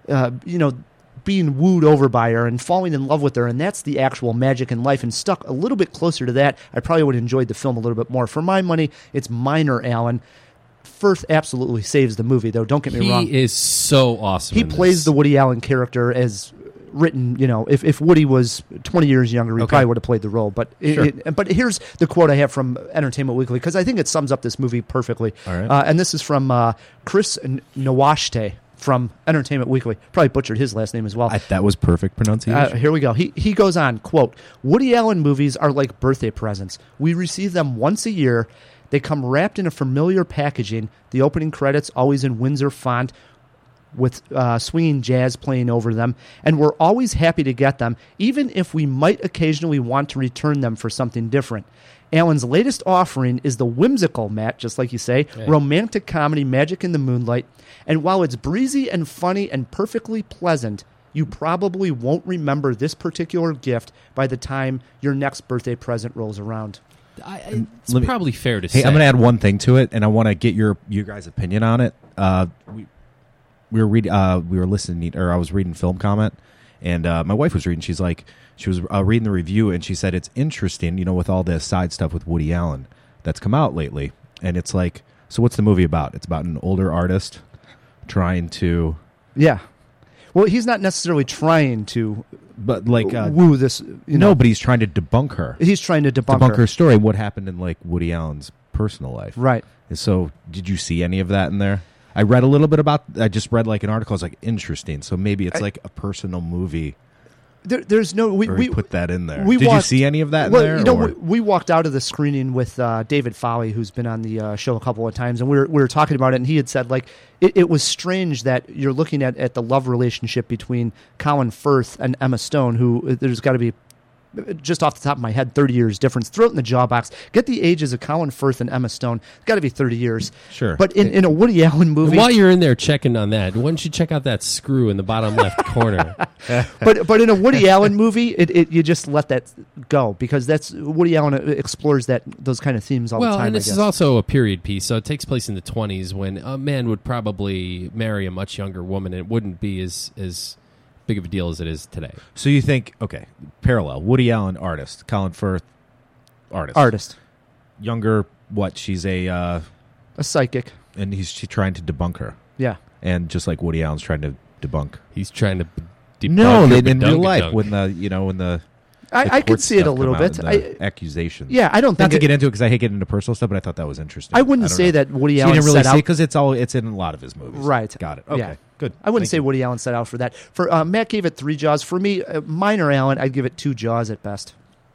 being wooed over by her and falling in love with her, and that's the actual magic in life, and stuck a little bit closer to that, I probably would have enjoyed the film a little bit more. For my money, it's minor Allen. Firth absolutely saves the movie, though. Don't get me wrong. He is so awesome. He plays the Woody Allen character as written. If Woody was 20 years younger, he probably would have played the role. But but here's the quote I have from Entertainment Weekly, because I think it sums up this movie perfectly. All right. And this is from Chris Nawashte from Entertainment Weekly. Probably butchered his last name as well. That was perfect pronunciation. Here we go. He goes on, quote, Woody Allen movies are like birthday presents. We receive them once a year. They come wrapped in a familiar packaging. The opening credits always in Windsor font with swinging jazz playing over them. And we're always happy to get them, even if we might occasionally want to return them for something different. Allen's latest offering is the whimsical, Matt, just like you say, romantic comedy Magic in the Moonlight. And while it's breezy and funny and perfectly pleasant, you probably won't remember this particular gift by the time your next birthday present rolls around. It's probably fair to say. Hey, I'm going to add one thing to it, and I want to get your guys' opinion on it. We were listening, or I was reading Film Comment, and my wife was reading. She was reading the review, and she said it's interesting, with all this side stuff with Woody Allen that's come out lately. And it's like, so what's the movie about? It's about an older artist trying to... Yeah. Well, he's not necessarily trying to... But like woo this... No, but he's trying to debunk her. He's trying to debunk her story, what happened in like Woody Allen's personal life. Right. And so did you see any of that in there? I read a little bit about... I just read like an article. It's like, interesting. So maybe it's like a personal movie... There's no we put that in there. Did you see any of that in there? We walked out of the screening with David Foley, who's been on the show a couple of times, and we were talking about it, and he had said like it was strange that you're looking at the love relationship between Colin Firth and Emma Stone, who there's got to be, just off the top of my head, 30 years difference. Throw it in the jaw box. Get the ages of Colin Firth and Emma Stone. It's got to be 30 years. Sure. But in a Woody Allen movie... While you're in there checking on that, why don't you check out that screw in the bottom left corner? But in a Woody Allen movie, you just let that go, because that's Woody Allen explores those kind of themes all the time. Well, and this is also a period piece, so it takes place in the 20s when a man would probably marry a much younger woman, and it wouldn't be as big of a deal as it is today. So you think, okay, parallel, Woody Allen, artist, Colin Firth, artist. Younger, what, she's a psychic. And he's trying to debunk her. Yeah. And just like Woody Allen's trying to debunk. He's trying to debunk No, her, in real life, dunk. when the I could see it a little bit. Accusations. Yeah, I don't think not to get into it because I hate getting into personal stuff, but I thought that was interesting. I wouldn't say that Woody Allen didn't really set out because it's in a lot of his movies. Right. Got it. Okay. Yeah. Good. I wouldn't Thank say you. Woody Allen set out for that. For Matt gave it 3 Jaws. For me, Minor Allen, I'd give it 2 Jaws at best.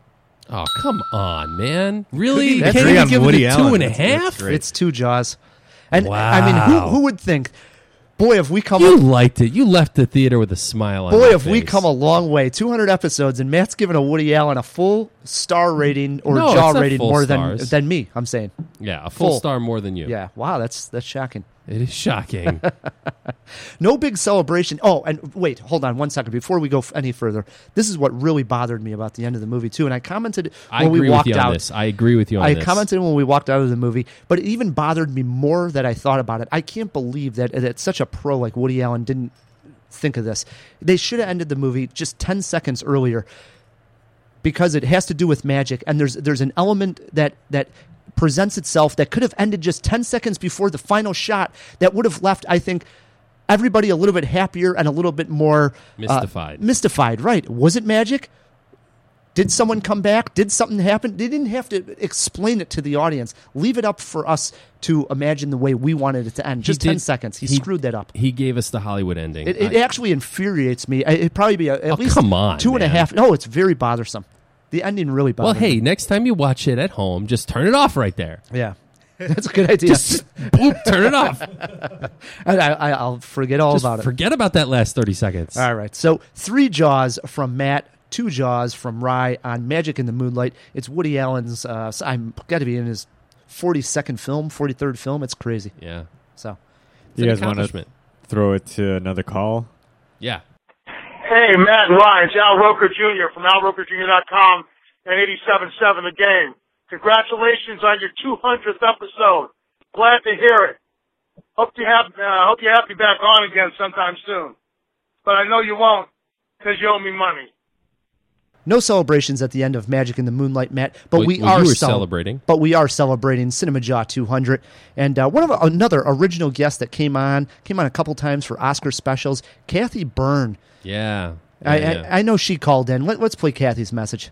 Oh, come on, man! Really? You That's can't great even on give Woody it a Allen. 2.5? It's 2 Jaws. And Wow. I mean, who would think? Boy, if we come You liked it. You left the theater with a smile on Boy, your if we face. come a long way. 200 episodes, and Matt's given a Woody Allen a full star rating or No, jaw it's not rating full more stars. than me. I'm saying. Yeah, a full star more than you. Yeah. Wow, that's shocking. It is shocking. No big celebration. Oh, and wait, hold on 1 second before we go any further. This is what really bothered me about the end of the movie too, and I commented when we walked out. This. I agree with you on this. I commented when we walked out of the movie, but it even bothered me more that I thought about it. I can't believe that such a pro like Woody Allen didn't think of this. They should have ended the movie just 10 seconds earlier, because it has to do with magic, and there's an element that presents itself that could have ended just 10 seconds before the final shot that would have left, I think, everybody a little bit happier and a little bit more mystified, right? Was it magic? Did someone come back? Did something happen? They didn't have to explain it to the audience. Leave it up for us to imagine the way we wanted it to end. Just 10 seconds. He screwed that up. He gave us the Hollywood ending. It actually infuriates me. It'd probably be at least come on, 2.5. No, it's very bothersome. The ending really bothered Well, hey, me. next time you watch it at home, just turn it off right there. Yeah. That's a good idea. Just boop, turn it off. And I'll forget all Just about it. forget about that last 30 seconds. All right. So 3 Jaws from Matt, 2 Jaws from Rye on Magic in the Moonlight. It's Woody Allen's, I'm got to be in his 42nd film, 43rd film. It's crazy. Yeah. So It's You an guys want to accomplishment. throw it to another call? Yeah. Hey, Matt and Ryan, it's Al Roker Jr. from AlRokerJr.com and 87.7 The Game. Congratulations on your 200th episode. Glad to hear it. Hope you have me back on again sometime soon. But I know you won't, because you owe me money. no celebrations at the end of Magic in the Moonlight, Matt, but Well, we you are were celebrating. But we are celebrating Cinema Jaw 200, and another original guest that came on a couple times for Oscar specials, Kathy Byrne. Yeah. I know she called in. Let's play Kathy's message.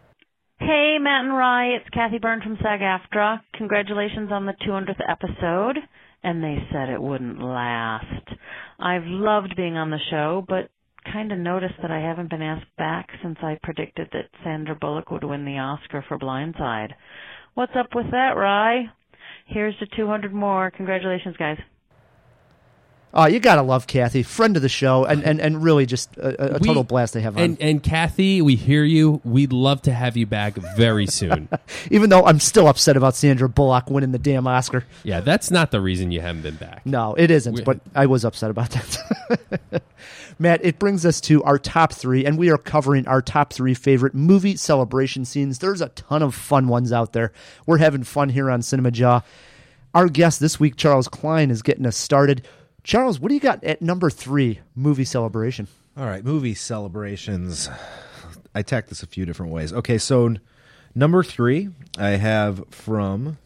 Hey, Matt and Rye, it's Kathy Byrne from SAG-AFTRA. Congratulations on the 200th episode. And they said it wouldn't last. I've loved being on the show, but kind of noticed that I haven't been asked back since I predicted that Sandra Bullock would win the Oscar for Blindside. What's up with that, Rye? Here's to 200 more. Congratulations, guys. Oh, you gotta love Kathy, friend of the show, and really just a total blast to have on. And Kathy, we hear you. We'd love to have you back very soon. Even though I'm still upset about Sandra Bullock winning the damn Oscar. Yeah, that's not the reason you haven't been back. No, it isn't, but I was upset about that. Matt, it brings us to our top 3, and we are covering our top 3 favorite movie celebration scenes. There's a ton of fun ones out there. We're having fun here on Cinema Jaw. Our guest this week, Charles Klein, is getting us started. Charles, what do you got at number 3, movie celebration? All right, movie celebrations. I attacked this a few different ways. Okay, so number 3, I have from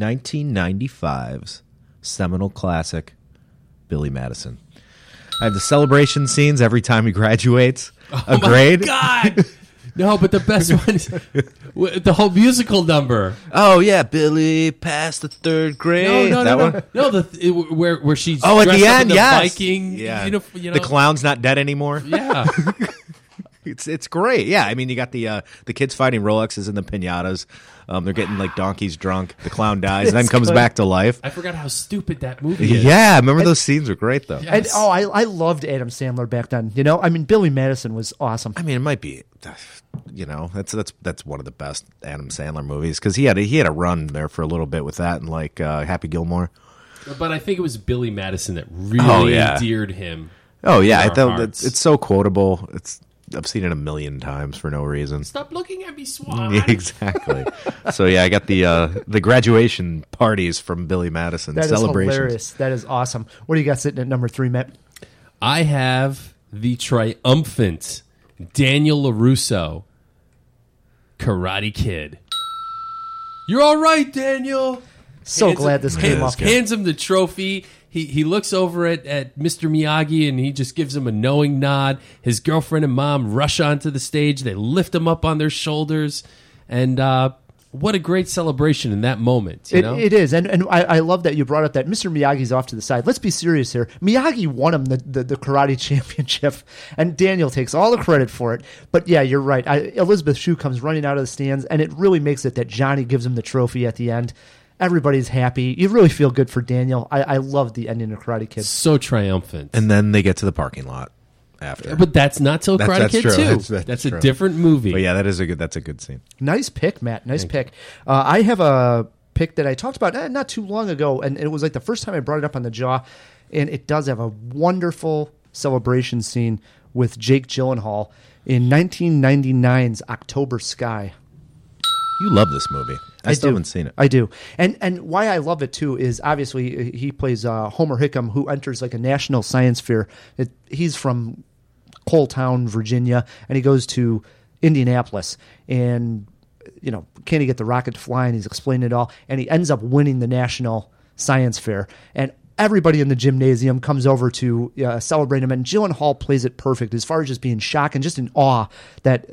1995's seminal classic, Billy Madison. I have the celebration scenes every time he graduates a grade. God! No, but the best one is the whole musical number. Oh yeah, Billy passed the 3rd grade. No, where she's at the end, up in the yes, Viking. Yeah, you know, the clown's not dead anymore. Yeah. It's great. Yeah, I mean, you got the kids fighting Rolexes and the pinatas. They're getting like donkeys drunk. The clown dies and then comes back to life. I forgot how stupid that movie is. Yeah, remember those scenes were great though. Yes. And I loved Adam Sandler back then. You know, I mean, Billy Madison was awesome. I mean, it might be, you know, that's one of the best Adam Sandler movies because he had a run there for a little bit with that and like Happy Gilmore. But I think it was Billy Madison that really endeared him. Oh yeah, I thought it's so quotable. I've seen it a million times for no reason. Stop looking at me, Swan. Yeah, exactly. So yeah, I got the graduation parties from Billy Madison. That celebrations. Is hilarious. That is awesome. What do you got sitting at number 3, Matt? I have the triumphant Daniel LaRusso, Karate Kid. You're all right, Daniel. Glad this came off. Hands him the trophy. He looks over at Mr. Miyagi and he just gives him a knowing nod. His girlfriend and mom rush onto the stage. They lift him up on their shoulders. And what a great celebration in that moment. You know? It is. And I love that you brought up that Mr. Miyagi's off to the side. Let's be serious here. Miyagi won him the karate championship. And Daniel takes all the credit for it. But yeah, you're right. Elizabeth Shue comes running out of the stands. And it really makes it that Johnny gives him the trophy at the end. Everybody's happy. You really feel good for Daniel. I love the ending of Karate Kid. So triumphant. And then they get to the parking lot after. But that's not till Karate Kid 2. That's a different movie. But yeah, that's a good scene. Nice pick, Matt. Nice pick. I have a pick that I talked about not too long ago, and it was like the first time I brought it up on the Jaw, and it does have a wonderful celebration scene with Jake Gyllenhaal in 1999's October Sky. You love this movie. I still haven't seen it. I do. And why I love it, too, is obviously he plays Homer Hickam, who enters like a national science fair. He's from Coal Town, Virginia, and he goes to Indianapolis. And, you know, can he get the rocket to fly? And he's explaining it all. And he ends up winning the national science fair. And everybody in the gymnasium comes over to celebrate him. And Gyllenhaal plays it perfect as far as just being shocked and just in awe that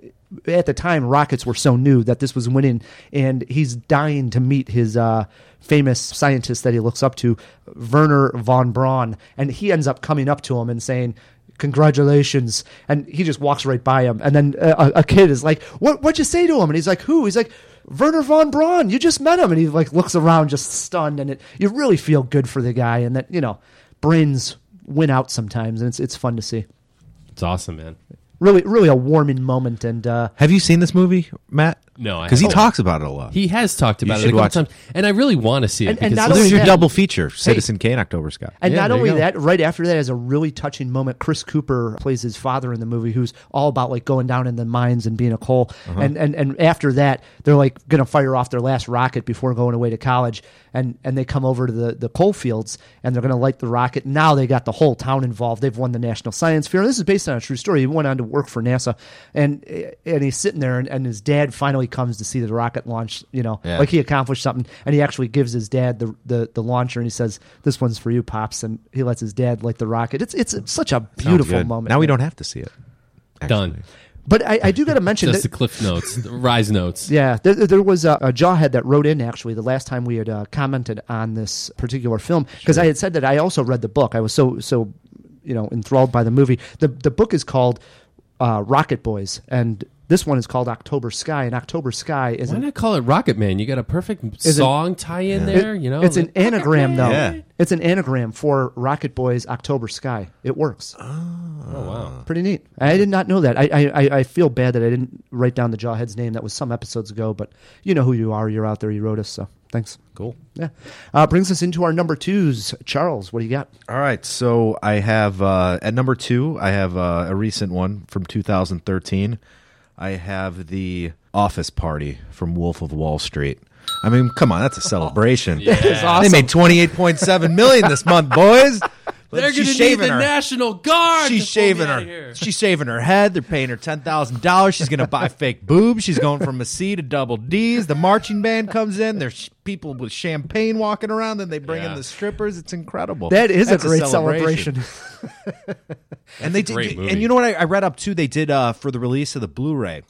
at the time, rockets were so new that this was winning, and he's dying to meet his famous scientist that he looks up to, Werner von Braun, and he ends up coming up to him and saying, "Congratulations!" And he just walks right by him, and then a kid is like, "What'd you say to him?" And he's like, "Who?" He's like, "Werner von Braun. You just met him." And he like looks around, just stunned, and you really feel good for the guy, and that brains win out sometimes, and it's fun to see. It's awesome, man. Really a warming moment. And have you seen this movie, Matt? No, because he talks about it a lot. He has talked about it a couple times, and I really want to see it. And because not this is your double feature, Citizen Kane, October Sky. And not only that, right after that is a really touching moment. Chris Cooper plays his father in the movie, who's all about like going down in the mines and being a coal. And after that, they're like going to fire off their last rocket before going away to college. And they come over to the coal fields, and they're going to light the rocket. Now they got the whole town involved. They've won the National Science Fair. This is based on a true story. He went on to work for NASA, and he's sitting there, and his dad finally comes to see the rocket launch. Like he accomplished something, and he actually gives his dad the launcher, and he says, "This one's for you, Pops," and he lets his dad light the rocket. It's such a beautiful moment. Now we don't have to see it. Actually. Done. But I do got to mention just the cliff notes, the rise notes. Yeah, there was a Jawhead that wrote in actually the last time we had commented on this particular film, because I had said that I also read the book. I was so enthralled by the movie. The book is called Rocket Boys, and this one is called October Sky, and October Sky is Why not call it Rocket Man? You got a perfect Is it- song tie-in there. You know, it's an anagram though. Yeah. It's an anagram for Rocket Boys October Sky. It works. Oh wow. Pretty neat. I did not know that. I feel bad that I didn't write down the Jawhead's name. That was some episodes ago, but you know who you are. You're out there. You wrote us, so thanks. Cool. Yeah. Brings us into our number 2s. Charles, what do you got? All right, so I have at number 2, I have a recent one from 2013. I have the Office Party from Wolf of Wall Street. I mean, come on, that's a celebration. That is awesome. They made $28.7 million this month, boys. They're going to She's need shaving the her. National Guard. She's to pull me shaving out of her. here. She's shaving her head. They're paying her $10,000. She's going to buy fake boobs. She's going from a C to double D's. The marching band comes in. There's people with champagne walking around. Then they bring in the strippers. It's incredible. That is That's a great celebration. And they a great did. movie. And you know what? I read up too. They did for the release of the Blu-ray.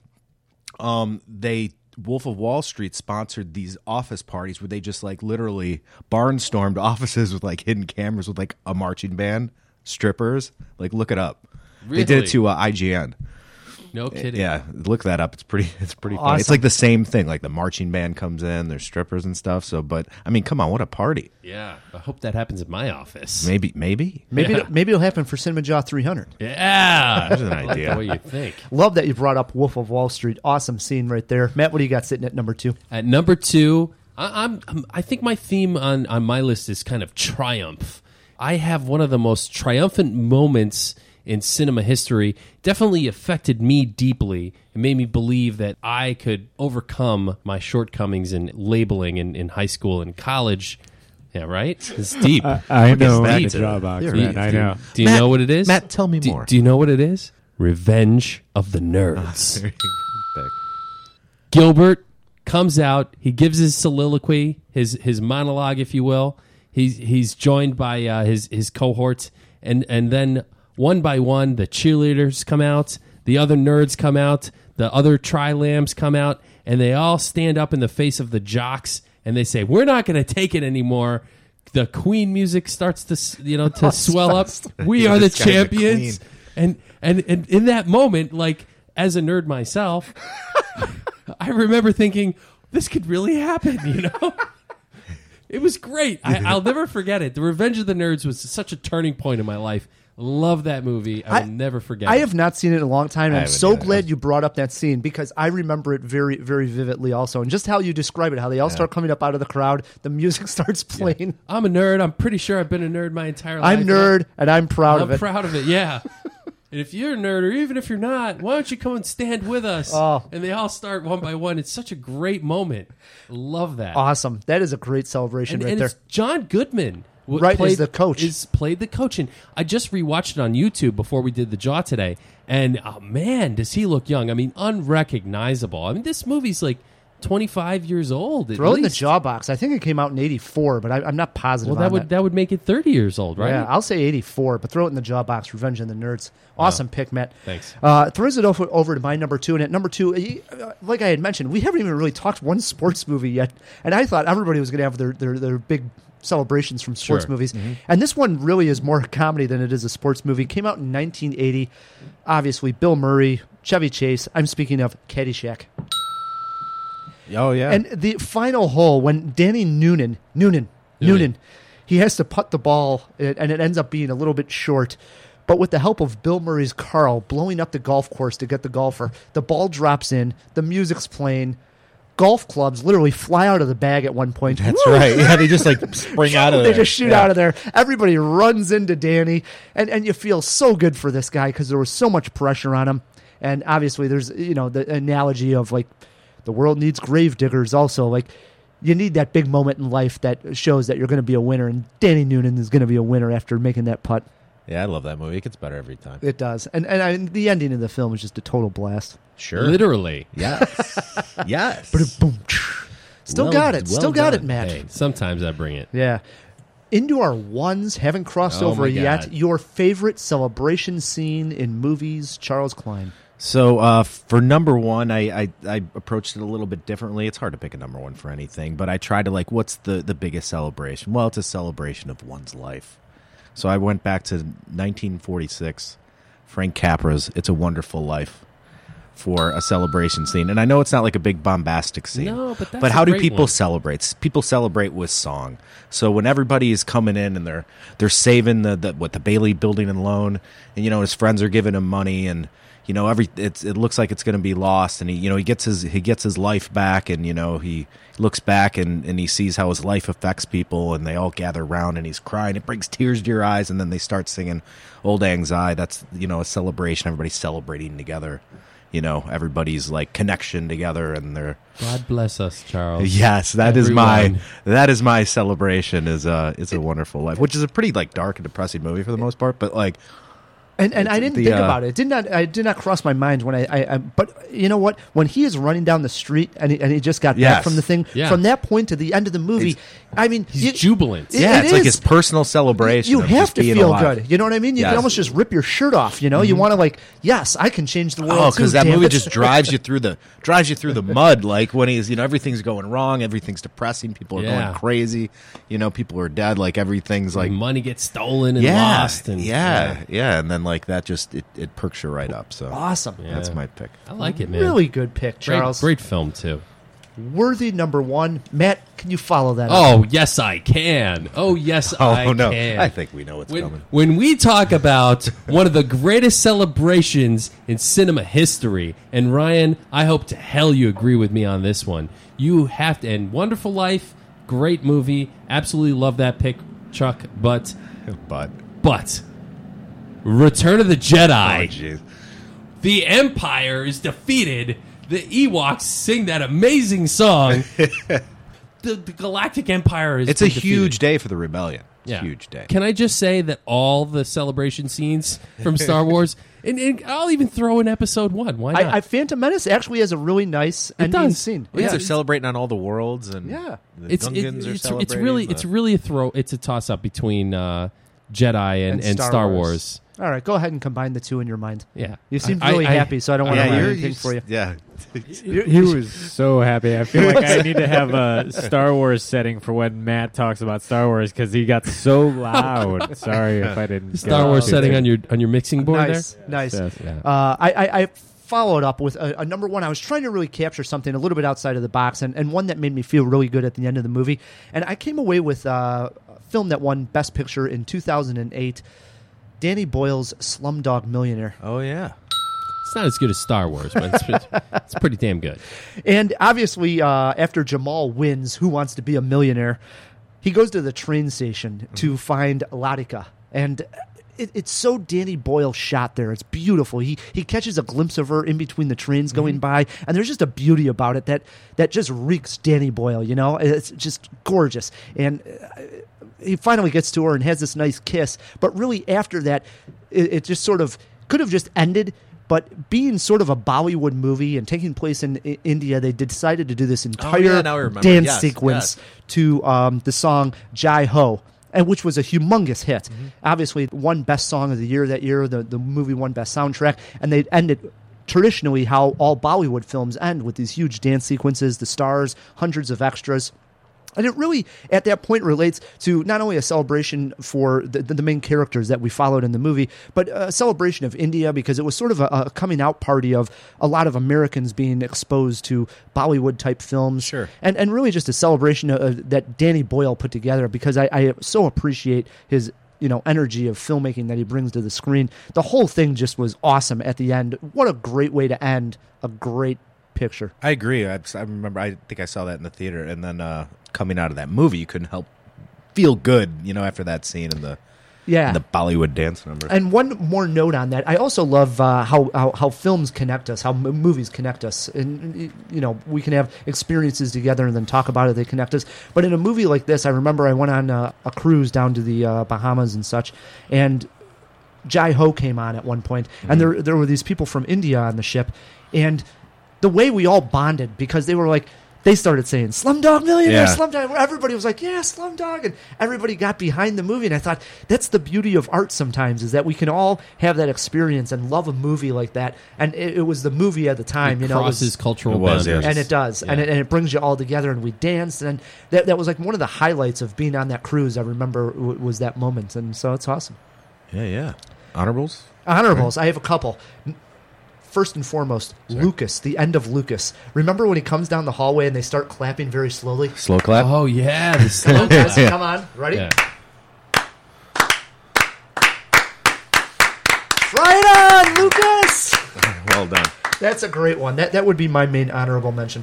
Wolf of Wall Street sponsored these office parties where they just like literally barnstormed offices with like hidden cameras with like a marching band, strippers. Like look it up. They did Really? it to IGN. No kidding. Yeah, look that up. It's pretty funny. Awesome. It's like the same thing. Like the marching band comes in, there's strippers and stuff. So, but I mean, come on, what a party! Yeah. I hope that happens in my office. Maybe. Maybe Yeah. maybe it'll happen for Cinema Jaw 300. Yeah. There's an I like idea. the way you think. Love that you brought up Wolf of Wall Street. Awesome scene right there. Matt, what do you got sitting at number 2? At number 2, I think my theme on my list is kind of triumph. I have one of the most triumphant moments in cinema history. Definitely affected me deeply. It made me believe that I could overcome my shortcomings in labeling in high school and college. Yeah, right? It's deep. I know It's the deep. jaw box, Do man. I know. Do you Matt- know what it is? Matt, tell me more. Do you know what it is? Revenge of the Nerds. Gilbert comes out. He gives his soliloquy, his monologue, if you will. He's joined by his cohorts, and then one by one, the cheerleaders come out, the other nerds come out, the other tri-lambs come out, and they all stand up in the face of the jocks, and they say, "We're not going to take it anymore." The Queen music starts to to swell up. We are the This guy's a champions, and in that moment, like as a nerd myself, I remember thinking, this could really happen, you know? It was great. I'll never forget it. The Revenge of the Nerds was such a turning point in my life. Love that movie. I will never forget I it. have not seen it in a long time, and I'm haven't so either. glad you brought up that scene because I remember it very, very vividly also. And just how you describe it, how they all start coming up out of the crowd, the music starts playing. I'm a nerd. I'm pretty sure I've been a nerd my entire life. I'm nerd, and I'm proud of I'm it. proud of it, yeah. And if you're a nerd, or even if you're not, why don't you come and stand with us? Oh. And they all start one by one. It's such a great moment. Love that. Awesome. That is a great celebration And, right and there. it's John Goodman. Right, is the coach. Played the coach. And I just rewatched it on YouTube before we did the Jaw today. And, oh, man, does he look young. I mean, unrecognizable. I mean, this movie's like 25 years old. At Throw it in the least. jaw box. I think it came out in 84, but I'm not positive Well, on that would make it 30 years old, right? Yeah, I'll say 84, but throw it in the jaw box. Revenge of the Nerds. Awesome pick, Matt. Thanks. Throws it over to my number 2. And at number 2, like I had mentioned, we haven't even really talked one sports movie yet. And I thought everybody was going to have their big celebrations from sports Sure. movies. Mhm. And this one really is more a comedy than it is a sports movie. Came out in 1980. Obviously, Bill Murray, Chevy Chase. I'm speaking of Caddyshack. Oh yeah. And the final hole when Danny Noonan, he has to putt the ball, and it ends up being a little bit short. But with the help of Bill Murray's Carl blowing up the golf course to get the golfer, the ball drops in, the music's playing, golf clubs literally fly out of the bag at one point. That's right. Yeah, they just like spring out of there. They just shoot out of there. Everybody runs into Danny, and you feel so good for this guy because there was so much pressure on him. And obviously, there's the analogy of like the world needs grave diggers. Also, like you need that big moment in life that shows that you're going to be a winner, and Danny Noonan is going to be a winner after making that putt. Yeah, I love that movie. It gets better every time. It does, and the ending of the film is just a total blast. Sure. Literally. Yes. Yes. Still got it. Still got it, Matt. Hey, sometimes I bring it. Yeah. Into our ones, haven't crossed Oh, over my yet. God. Your favorite celebration scene in movies, Charles Klein. So for number one, I approached it a little bit differently. It's hard to pick a number one for anything, but I tried to what's the biggest celebration? Well, it's a celebration of one's life. So I went back to 1946. Frank Capra's It's a Wonderful Life for a celebration scene. And I know it's not like a big bombastic scene. No, but that's how a do great people one. celebrate? People celebrate with song. So when everybody is coming in and they're saving the Bailey Building and Loan, and his friends are giving him money, and it looks like it's going to be lost, and he gets his life back, and he looks back and he sees how his life affects people, and they all gather around, and he's crying. It brings tears to your eyes, and then they start singing Old Lang Syne. That's a celebration. Everybody's celebrating together. Everybody's like connection together, and they're God bless us, Charles. Yes, that Everyone. is my celebration. Is It's a Wonderful Life, which is a pretty like dark and depressing movie for the most part, but like. And I didn't think about it. I did not cross my mind when I but you know what? When he is running down the street and he just got back from the thing, from that point to the end of the movie, he's jubilant. It's like his personal celebration. You of have just to being feel alive. good. You know what I mean? You can almost just rip your shirt off. You want to yes, I can change the world. Oh, because that damn movie it. just drives you through the mud. Like when he's everything's going wrong, everything's depressing, people are going crazy. People are dead. Like everything's like money gets stolen and lost. And and then like that just it perks you right up. So awesome. That's my pick. I like it, man. Really good pick, Charles. Great film too. Worthy number one. Matt, can you follow that up? Oh, yes, I can. Oh, yes, I no. can. I think we know what's coming. When we talk about one of the greatest celebrations in cinema history, and Ryan, I hope to hell you agree with me on this one. You have to, and Wonderful Life, great movie. Absolutely love that pick, Chuck. But Return of the Jedi. Oh, jeez. The Empire is defeated. The Ewoks sing that amazing song. the Galactic Empire is. It's a huge day for the rebellion. It's a huge day. Can I just say that all the celebration scenes from Star Wars, and I'll even throw in Episode 1. Why not? Phantom Menace actually has a really nice ending scene. They're celebrating on all the worlds, and the Gungans are celebrating. It's really a toss up between Jedi and Star Wars. All right, go ahead and combine the two in your mind. Yeah. You seem really happy, so I don't want to ruin anything for you. Yeah. He was so happy. I feel like I need to have a Star Wars setting for when Matt talks about Star Wars because he got so loud. Sorry if I didn't. Star Wars setting on your mixing board nice, there? Nice. Yeah. I followed up with a number one. I was trying to really capture something a little bit outside of the box and one that made me feel really good at the end of the movie. And I came away with a film that won Best Picture in 2008, Danny Boyle's Slumdog Millionaire. Oh, yeah. It's not as good as Star Wars, but it's pretty damn good. And obviously, after Jamal wins Who Wants to Be a Millionaire, he goes to the train station to find Latika. And it's so Danny Boyle shot there. It's beautiful. He catches a glimpse of her in between the trains going by, and there's just a beauty about it that just reeks Danny Boyle, It's just gorgeous. And he finally gets to her and has this nice kiss. But really after that, it just sort of could have just ended. But being sort of a Bollywood movie and taking place in India, they decided to do this entire dance sequence to the song Jai Ho, and which was a humongous hit. Mm-hmm. Obviously, won Best Song of the Year that year. The movie won Best Soundtrack, and they ended traditionally how all Bollywood films end, with these huge dance sequences, the stars, hundreds of extras. And it really, at that point, relates to not only a celebration for the main characters that we followed in the movie, but a celebration of India, because it was sort of a coming out party of a lot of Americans being exposed to Bollywood-type films. Sure. And really just a celebration that Danny Boyle put together, because I so appreciate his energy of filmmaking that he brings to the screen. The whole thing just was awesome at the end. What a great way to end a great picture. I agree. I remember, I think I saw that in the theater, and then coming out of that movie, you couldn't help feel good, after that scene in the Bollywood dance number. And one more note on that, I also love how films connect us, how movies connect us, and we can have experiences together and then talk about it. They connect us. But in a movie like this, I remember I went on a cruise down to the Bahamas and such, and Jai Ho came on at one point, and there were these people from India on the ship, and the way we all bonded, because they were like, they started saying Slumdog Millionaire, Slumdog. Everybody was like, yeah, Slumdog, and everybody got behind the movie. And I thought that's the beauty of art sometimes, is that we can all have that experience and love a movie like that. And it was the movie at the time, it crosses cultural boundaries, and it does, and it brings you all together. And we danced, and that was like one of the highlights of being on that cruise. I remember was that moment, and so it's awesome. Yeah. Honorables? Honorables. I have a couple. First and foremost, Lucas, the end of Lucas. Remember when he comes down the hallway and they start clapping very slowly? Slow clap? Oh, yeah. The slow Come on, guys. clap. Come on. Ready? Yeah. Right on, Lucas! Well done. That's a great one. That would be my main honorable mention.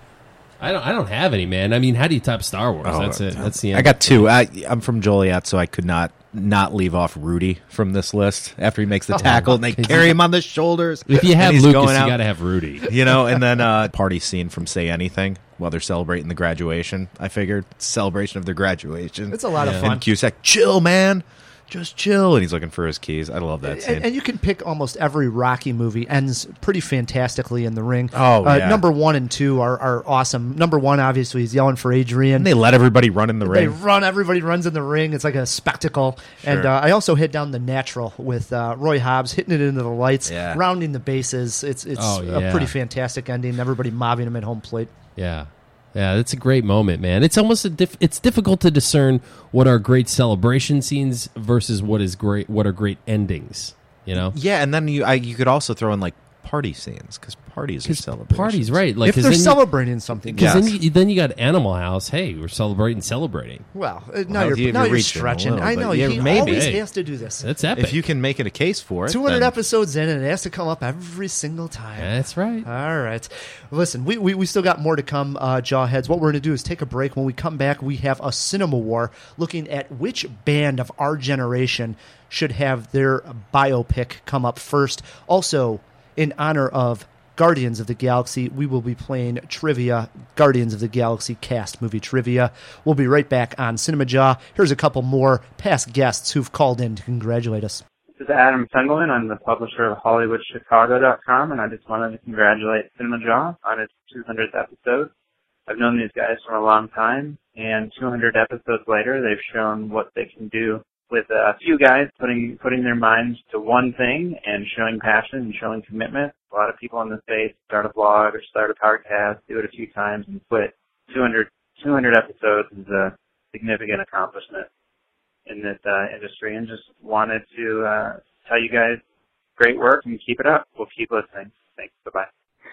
I don't have any, man. I mean, how do you top Star Wars? Oh, That's it. That's the end. I got two. I'm from Joliet, so I could not leave off Rudy from this list after he makes the tackle and they carry him on the shoulders. If you and have he's Lucas, going you out. got to have Rudy. You know, and then party scene from Say Anything while they're celebrating the graduation. I figured celebration of their graduation. It's a lot of fun. And Cusack, chill, man. Just chill. And he's looking for his keys. I love that scene. And you can pick almost every Rocky movie. Ends pretty fantastically in the ring. Oh, yeah. Number 1 and 2 are awesome. Number 1, obviously, is yelling for Adrian. And they let everybody run in the ring. Everybody runs in the ring. It's like a spectacle. Sure. And I also hit down The Natural with Roy Hobbs hitting it into the lights, rounding the bases. It's a pretty fantastic ending. Everybody mobbing him at home plate. Yeah. Yeah, that's a great moment, man. It's almost it's difficult to discern what are great celebration scenes versus what are great endings, you know? Yeah, and then you could also throw in like party scenes because parties are celebrations. Parties, right? Like if they're celebrating something, because then you got Animal House. Hey, we're celebrating. Well, now you're stretching. I know he always has to do this. That's epic. If you can make it a case for it, 200 episodes in, and it has to come up every single time. That's right. All right. Listen, we still got more to come, Jawheads. What we're going to do is take a break. When we come back, we have a cinema war looking at which band of our generation should have their biopic come up first. Also, in honor of Guardians of the Galaxy, we will be playing trivia, Guardians of the Galaxy cast movie trivia. We'll be right back on Cinema Jaw. Here's a couple more past guests who've called in to congratulate us. This is Adam Sunderland. I'm the publisher of HollywoodChicago.com, and I just wanted to congratulate Cinema Jaw on its 200th episode. I've known these guys for a long time, and 200 episodes later, they've shown what they can do with a few guys putting their minds to one thing and showing passion and showing commitment. A lot of people in the States start a blog or start a podcast, do it a few times, and quit. 200 episodes is a significant accomplishment in this industry, and just wanted to tell you guys great work and keep it up. We'll keep listening. Thanks. Bye-bye.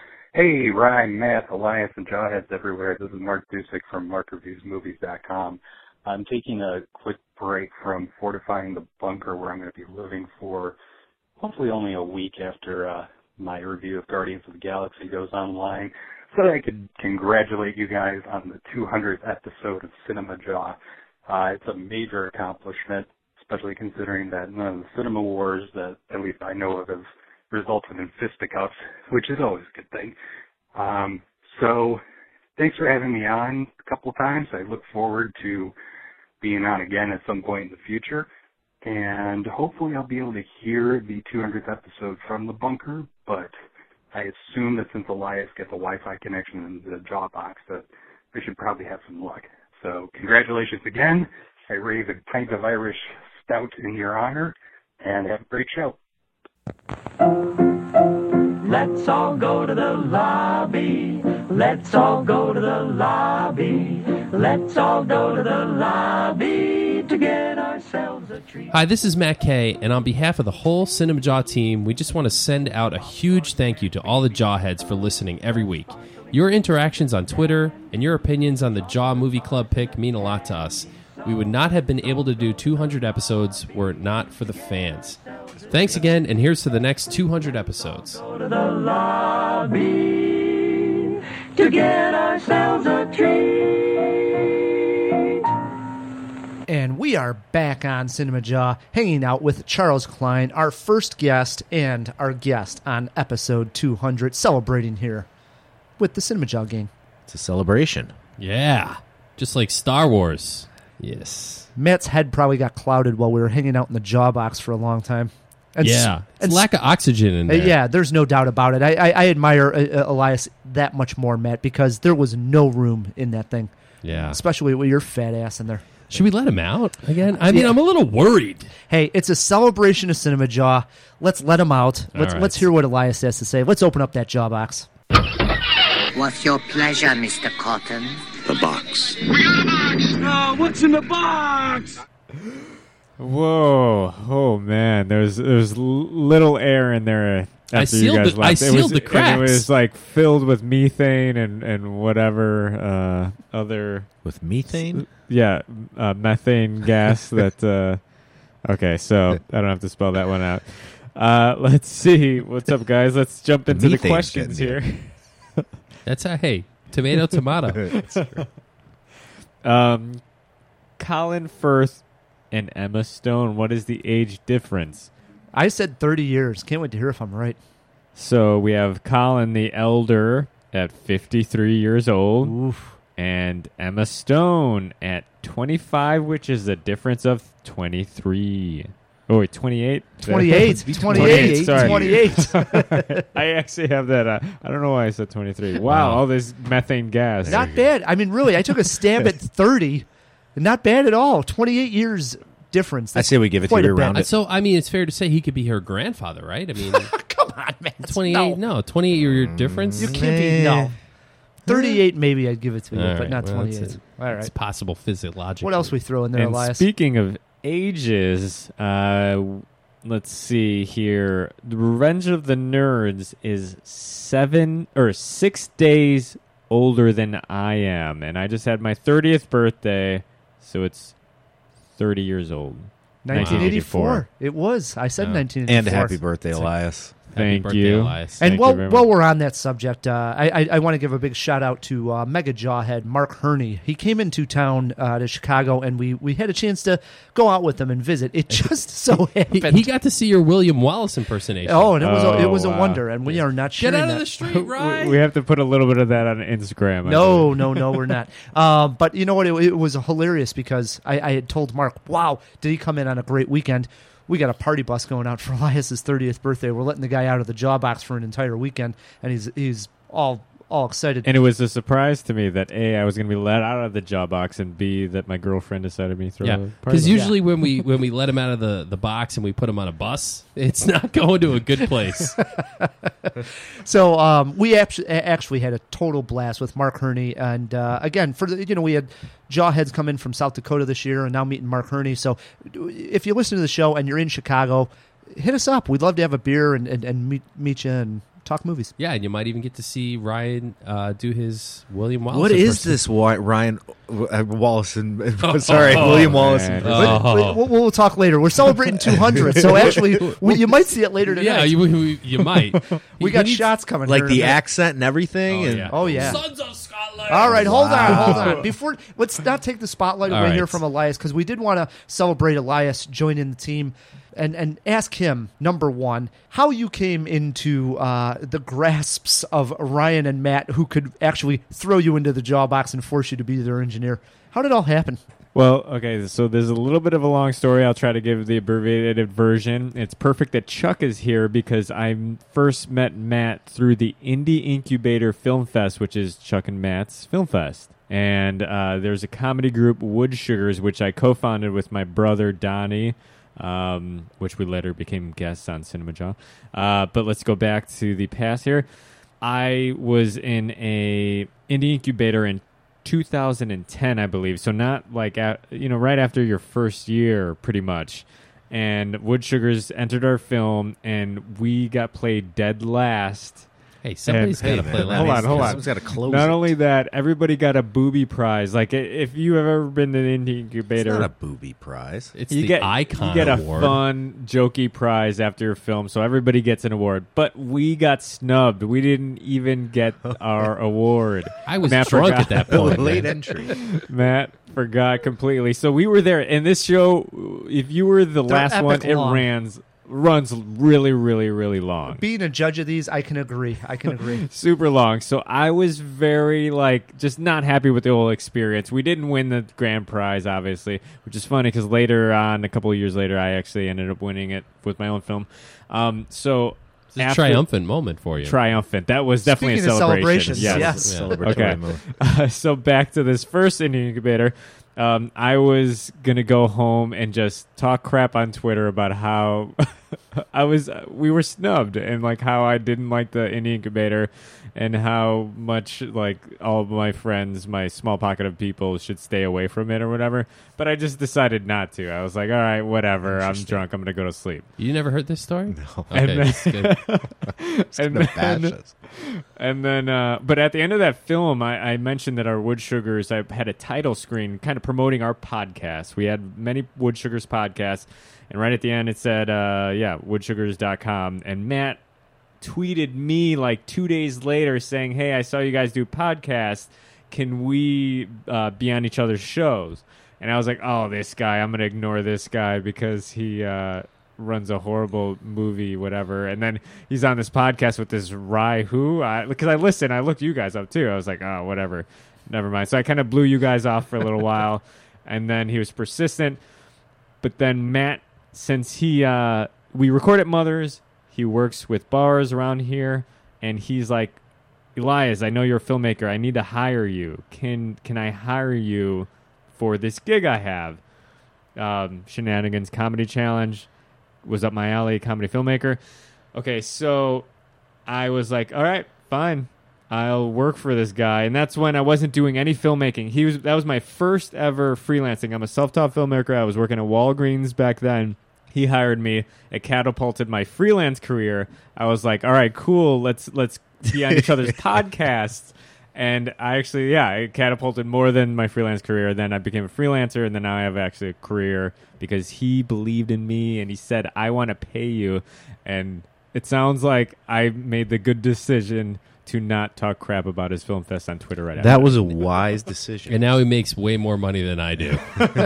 Hey, Ryan, Matt, Elias, and Jawheads everywhere. This is Mark Dusick from MarkReviewsMovies.com. I'm taking a quick break from fortifying the bunker where I'm going to be living for hopefully only a week after my review of Guardians of the Galaxy goes online so that I could congratulate you guys on the 200th episode of Cinema Jaw. It's a major accomplishment, especially considering that none of the cinema wars that at least I know of have resulted in fisticuffs, which is always a good thing. So thanks for having me on a couple of times. I look forward to being on again at some point in the future, and hopefully I'll be able to hear the 200th episode from the bunker, but I assume that since Elias gets a Wi-Fi connection in the jaw box that we should probably have some luck. So congratulations again. I raise a pint of Irish stout in your honor, and have a great show. Let's all go to the lobby. Let's all go to the lobby. Let's all go to the lobby to get ourselves a treat. Hi, this is Matt Kay, and on behalf of the whole Cinema Jaw team, we just want to send out a huge thank you to all the Jawheads for listening every week. Your interactions on Twitter and your opinions on the Jaw Movie Club pick mean a lot to us. We would not have been able to do 200 episodes were it not for the fans. Thanks again, and here's to the next 200 episodes. Go to the lobby to get ourselves a treat. And we are back on Cinema Jaw, hanging out with Charles Klein, our first guest and our guest on episode 200, celebrating here with the Cinema Jaw gang. It's a celebration. Yeah, just like Star Wars. Yes. Matt's head probably got clouded while we were hanging out in the jaw box for a long time. Yeah, it's lack of oxygen in there. Yeah, there's no doubt about it. I admire Elias that much more, Matt, because there was no room in that thing. Yeah. Especially with your fat ass in there. Should we let him out again? I mean, I'm a little worried. Hey, it's a celebration of Cinema Jaw. Let's let him out. Let's hear what Elias has to say. Let's open up that jaw box. What's your pleasure, Mr. Cotton? The box. We got a box! Oh, what's in the box? Whoa! Oh man, there's little air in there. After you guys left. I sealed the cracks. And it was like filled with methane and whatever other with methane. Yeah, methane gas. That. Okay, so I don't have to spell that one out. Let's see. What's up, guys? Let's jump into the questions here. That's hey, tomato. Colin Firth and Emma Stone. What is the age difference? I said 30 years. Can't wait to hear if I'm right. So we have Colin the elder at 53 years old. Oof. And Emma Stone at 25, which is a difference of 23. Oh, wait, 28? 28. 28. Sorry. 28. I actually have that. I don't know why I said 23. Wow, all this methane gas. Not bad. I mean, really, I took a stab at 30. Not bad at all. 28 years difference. I say we give it quite to you a bit. around it. So, I mean, it's fair to say he could be her grandfather, right? I mean, Come on, man. 28. No, 28 year difference. You can't be. No. 38, maybe I'd give it to you, All but right, not well, 28. It's All right. It's possible physiologically. What else we throw in there, And Elias? speaking of ages, let's see here. The Revenge of the Nerds is 6 days older than I am, and I just had my 30th birthday, so it's 30 years old. 1984. It was. I said 1984. And happy birthday, Elias. Thank birthday, you. Elias. And Thank while you very while much. we're on that subject, I want to give a big shout out to Mega Jawhead Mark Herney. He came into town to Chicago, and we had a chance to go out with him and visit. It just so happened He got to see your William Wallace impersonation. Oh, and it was a wow. wonder, and we are not Get sharing out of that. the street, right? We have to put a little bit of that on Instagram. I No, believe. no, we're not. But you know what? It was hilarious because I had told Mark, wow, did he come in on a great weekend? We got a party bus going out for Elias's 30th birthday. We're letting the guy out of the jaw box for an entire weekend, and he's all excited. And it was a surprise to me that A, I was going to be let out of the job box, and B, that my girlfriend decided me to throw Yeah, a party because bus. usually when we let him out of the box and we put him on a bus, it's not going to a good place. So we actually had a total blast with Mark Herney, and again, we had Jawheads come in from South Dakota this year, and now meeting Mark Herney. So if you listen to the show and you're in Chicago, hit us up. We'd love to have a beer and meet you and talk movies. Yeah, and you might even get to see Ryan do his William Wallace. What is impersonation. this Ryan Wallace and William Wallace? man. We'll talk later. We're celebrating 200, so actually you might see it later Yeah, tonight. you might. We got shots coming. Like here the in a minute. accent and everything. Oh yeah. Sons of Scotland. All right, hold on. Let's not take the spotlight All away right. here from Elias, because we did want to celebrate Elias joining the team and ask him, number one, how you came into the grasps of Ryan and Matt, who could actually throw you into the jaw box and force you to be their engineer. How did it all happen? Well, okay, so there's a little bit of a long story. I'll try to give the abbreviated version. It's perfect that Chuck is here because I first met Matt through the Indie Incubator Film Fest, which is Chuck and Matt's Film Fest. And there's a comedy group, Wood Sugars, which I co-founded with my brother, Donnie, which we later became guests on Cinema Jaw. But let's go back to the past here. I was in a Indie Incubator in 2010, I believe. So not like right after your first year, pretty much. And Wood Sugars entered our film, and we got played dead last. Hey, somebody's got to play last. Hold on. Someone's got to close. Not it. only that, everybody got a booby prize. Like if you have ever been to an Indie Incubator, It's not a booby prize. It's you the get Icon you get Award. a fun, jokey prize after your film, so everybody gets an award. But we got snubbed. We didn't even get our award. I was Matt drunk forgot. at that point. Late man. entry. Matt forgot completely. So we were there, and this show, if you were the They're last one, epic it long. runs really, really, really long. Being a judge of these, I can agree. Super long. So I was very, just not happy with the whole experience. We didn't win the grand prize, obviously, which is funny because later on, a couple of years later, I actually ended up winning it with my own film. So It's a triumphant moment for you. Triumphant. That was definitely Speaking a of celebration. celebrations, yes. Celebratory Okay. move. So back to this first Indie Incubator. I was going to go home and just talk crap on Twitter about how we were snubbed, and like how I didn't like the indie incubator, and how much like all of my friends, my small pocket of people, should stay away from it or whatever. But I just decided not to. I was like, all right, whatever. I'm drunk. I'm gonna go to sleep. You never heard this story? No. Okay, that's good. And then, but at the end of that film, I mentioned that our Wood Sugars, I had a title screen kind of promoting our podcast. We had many Wood Sugars podcasts, and right at the end it said, woodsugars.com. And Matt tweeted me like 2 days later saying, hey, I saw you guys do podcasts. Can we be on each other's shows? And I was like, oh, this guy, I'm going to ignore this guy because he runs a horrible movie, whatever. And then he's on this podcast with this Rye who, because I listened, I looked you guys up too. I was like, oh, whatever, never mind. So I kind of blew you guys off for a little while, and then he was persistent. But then Matt, since we record at Mother's, he works with bars around here, and he's like, Elias, I know you're a filmmaker. I need to hire you. Can I hire you for this gig I have? Shenanigans Comedy Challenge was up my alley, comedy filmmaker. Okay, so I was like, all right, fine. I'll work for this guy. And that's when I wasn't doing any filmmaking. That was my first ever freelancing. I'm a self-taught filmmaker. I was working at Walgreens back then. He hired me. It catapulted my freelance career. I was like, all right, cool. Let's be on each other's podcasts. And I actually, it catapulted more than my freelance career. Then I became a freelancer, and then now I have actually a career because he believed in me, and he said, I want to pay you. And it sounds like I made the good decision to not talk crap about his film fest on Twitter right after. That was a wise decision. And now he makes way more money than I do.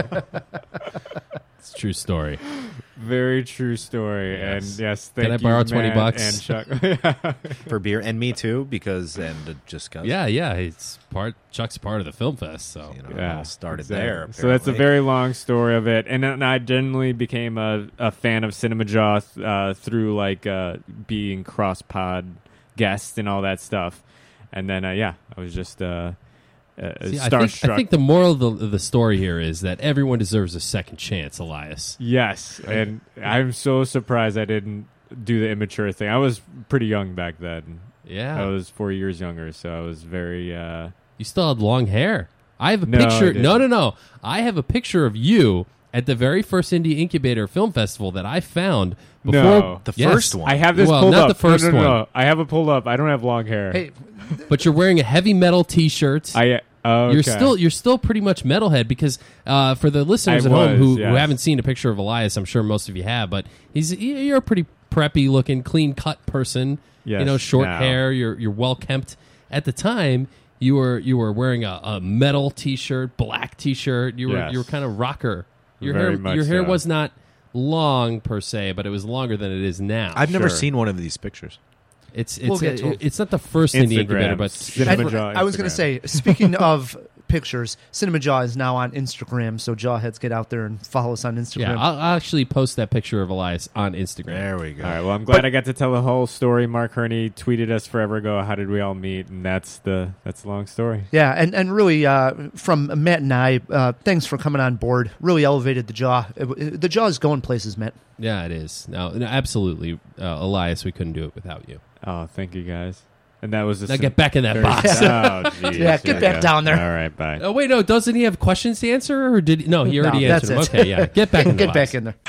It's a true story. Very true story. Yes. And yes, thank Can I you, borrow $20 Matt and Chuck. For beer, and me too, because just cause. Yeah, it's Chuck's part of the film fest, so it all started exactly. there. So that's a very long story of it, and then I generally became a fan of Cinema Jaw through like being cross pod guest and all that stuff, and then I was just starstruck. I think the moral of the story here is that everyone deserves a second chance, Elias. Yes, and I'm so surprised I didn't do the immature thing. I was pretty young back then. Yeah, I was 4 years younger, so I was very. You still had long hair. I have a No, picture. I didn't. No. I have a picture of you at the very first Indie Incubator Film Festival that I found before No. The Yes. first one. I have this Well, pulled not up. the first no. one. I have it pulled up. I don't have long hair. Hey, but you're wearing a heavy metal T-shirt. Okay. You're still pretty much metalhead because for the listeners I at home who yes. haven't seen a picture of Elias, I'm sure most of you have, but you're a pretty preppy looking, clean cut person. Yes, short now. hair. You're well kempt. At the time, you were wearing a metal T-shirt, black T-shirt. You were kind of rocker. Your hair so. was not long per se, but it was longer than it is now. I've never seen one of these pictures. It's We'll get to 'em. it's not the first Indie Incubator, but Cinema Jaw I was going to Instagram. say, speaking of pictures, Cinema Jaw is now on Instagram, so Jawheads, get out there and follow us on Instagram. yeah, I'll actually post that picture of Elias on Instagram. There we go. All right. Well, I'm glad I got to tell the whole story. Mark Herney tweeted us forever ago. How did we all meet? And that's a long story. Yeah, and really, from Matt and I, thanks for coming on board. Really elevated the Jaw. The Jaw is going places, Matt. Yeah, it is. No, absolutely, Elias. We couldn't do it without you. Oh, thank you guys. And that was Now get back in that box. Oh, geez. Yeah, get back down there. All right, bye. Oh wait, no. Doesn't he have questions to answer, or did he? No? He already No, answered them. that's it. Okay, yeah. Get back in the Get box. back in there.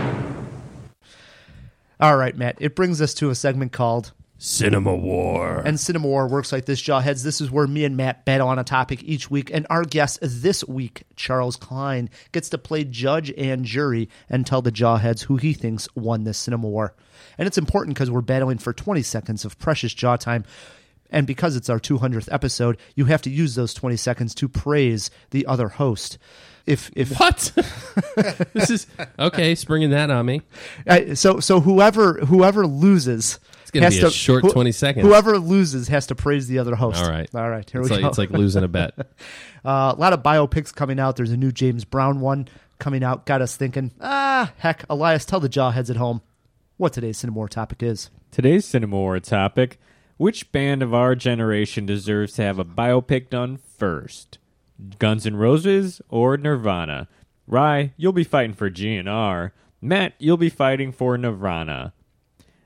All right, Matt. It brings us to a segment called Cinema War. And Cinema War works like this, Jawheads. This is where me and Matt battle on a topic each week, and our guest this week, Charles Klein, gets to play judge and jury and tell the Jawheads who he thinks won this Cinema War. And it's important because we're battling for 20 seconds of precious Jaw time. And because it's our 200th episode, you have to use those 20 seconds to praise the other host. If What? This is okay. Springing that on me. So whoever loses, It's gonna be a short 20 seconds. Whoever loses has to praise the other host. All right. Here It's we like, go. It's like losing a bet. A lot of biopics coming out. There's a new James Brown one coming out. Got us thinking. Heck, Elias, tell the Jawheads at home what today's Cinema War topic is. Today's Cinema War topic: which band of our generation deserves to have a biopic done first? Guns N' Roses or Nirvana? Rye, you'll be fighting for GNR. Matt, you'll be fighting for Nirvana.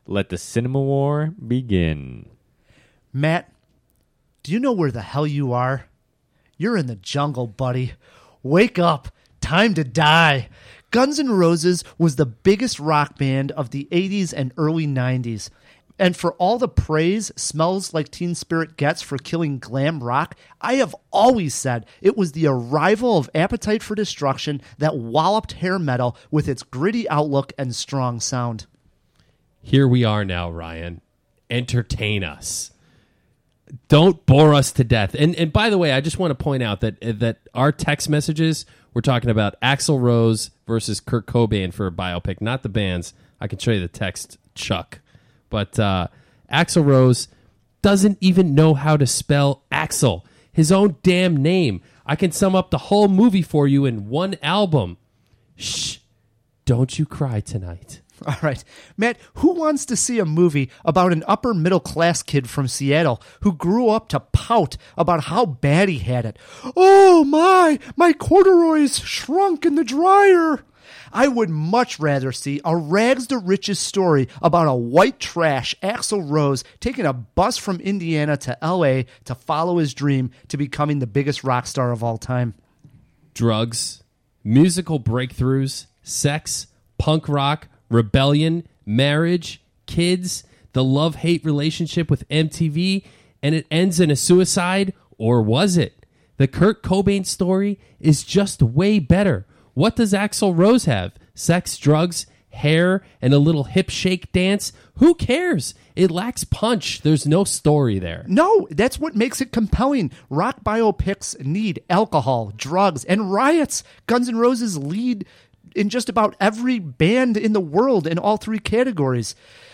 Let the cinema war begin. Matt, do you know where the hell you are? You're in the jungle, buddy. Wake up. Time to die. Guns N' Roses was the biggest rock band of the 80s and early 90s. And for all the praise Smells Like Teen Spirit gets for killing glam rock, I have always said it was the arrival of Appetite for Destruction that walloped hair metal with its gritty outlook and strong sound. Here we are now, Ryan. Entertain us. Don't bore us to death. And by the way, I just want to point out that our text messages, we're talking about Axl Rose versus Kurt Cobain for a biopic, not the bands. I can show you the text, Chuck. But Axl Rose doesn't even know how to spell Axl, his own damn name. I can sum up the whole movie for you in one album. Shh, don't you cry tonight. All right. Matt, who wants to see a movie about an upper middle class kid from Seattle who grew up to pout about how bad he had it? Oh my corduroys shrunk in the dryer. I would much rather see a rags to riches story about a white trash Axl Rose taking a bus from Indiana to L.A. to follow his dream to becoming the biggest rock star of all time. Drugs, musical breakthroughs, sex, punk rock, rebellion, marriage, kids, the love-hate relationship with MTV, and it ends in a suicide, or was it? The Kurt Cobain story is just way better. What does Axl Rose have? Sex, drugs, hair, and a little hip shake dance? Who cares? It lacks punch. There's no story there. No, that's what makes it compelling. Rock biopics need alcohol, drugs, and riots. Guns N' Roses lead in just about every band in the world in all three categories.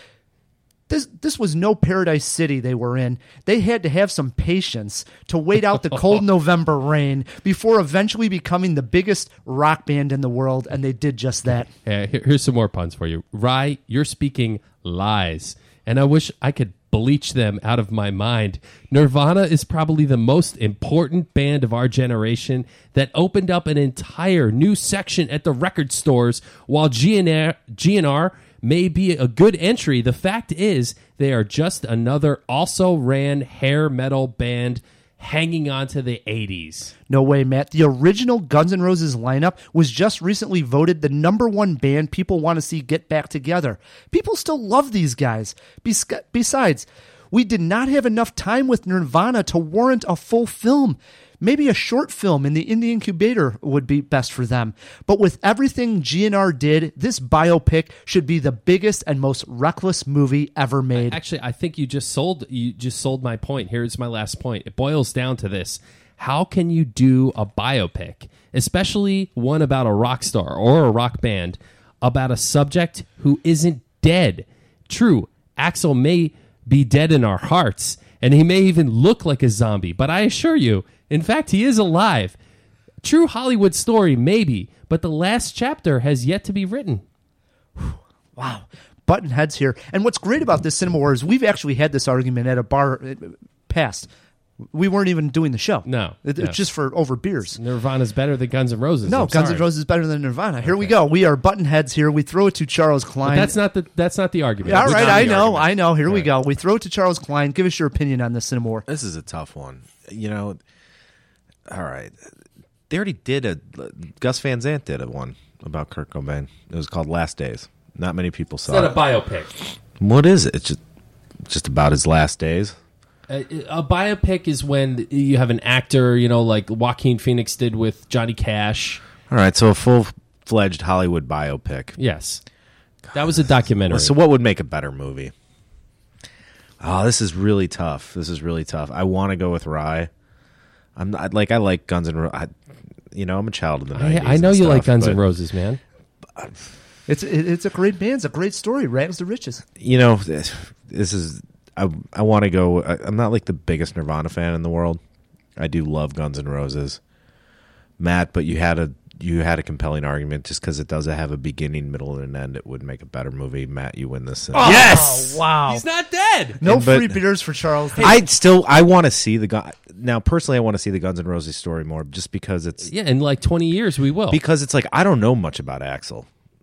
This was no Paradise City they were in. They had to have some patience to wait out the cold November rain before eventually becoming the biggest rock band in the world, and they did just that. Yeah, here's some more puns for you. Rye, you're speaking lies, and I wish I could bleach them out of my mind. Nirvana is probably the most important band of our generation that opened up an entire new section at the record stores. While GNR may be a good entry, the fact is they are just another also-ran hair metal band hanging on to the 80s. No way, Matt. The original Guns N' Roses lineup was just recently voted the #1 band people want to see get back together. People still love these guys. Besides, we did not have enough time with Nirvana to warrant a full film. Maybe a short film in the Indie Incubator would be best for them. But with everything GNR did, this biopic should be the biggest and most reckless movie ever made. Actually, I think you just sold my point. Here's my last point. It boils down to this. How can you do a biopic, especially one about a rock star or a rock band, about a subject who isn't dead? True, Axl may be dead in our hearts, and he may even look like a zombie, but I assure you, in fact, he is alive. True Hollywood story, maybe, but the last chapter has yet to be written. Wow. Button heads here. And what's great about this Cinema War is we've actually had this argument at a bar past. We weren't even doing the show. No. It's just for over beers. Nirvana's better than Guns N' Roses. No, Guns N' Roses is better than Nirvana. Here we go. We are button heads here. We throw it to Charles Klein. But that's not the argument. All right, I know. Here we go. We throw it to Charles Klein. Give us your opinion on this Cinema War. This is a tough one. All right. They already did Gus Van Sant did one about Kurt Cobain. It was called Last Days. Not many people saw it. It's not a biopic. What is it? It's just about his last days. A biopic is when you have an actor, like Joaquin Phoenix did with Johnny Cash. All right, so a full-fledged Hollywood biopic. Yes. That was a documentary. So what would make a better movie? Oh, this is really tough. I want to go with Rye. I like Guns N' Roses. I'm a child of the 90s. I know you like Guns N' Roses, man. It's a great band. It's a great story. Rags to riches. This is. I want to go. I'm not like the biggest Nirvana fan in the world. I do love Guns N' Roses, Matt. But you had a compelling argument just because it does have a beginning, middle, and an end. It would make a better movie. Matt, you win this. Yes! Wow. He's not dead! No free beers for Charles. I want to see now, personally, I want to see the Guns N' Roses story more just because it's... Yeah, in like 20 years we will. Because it's like, I don't know much about Axl.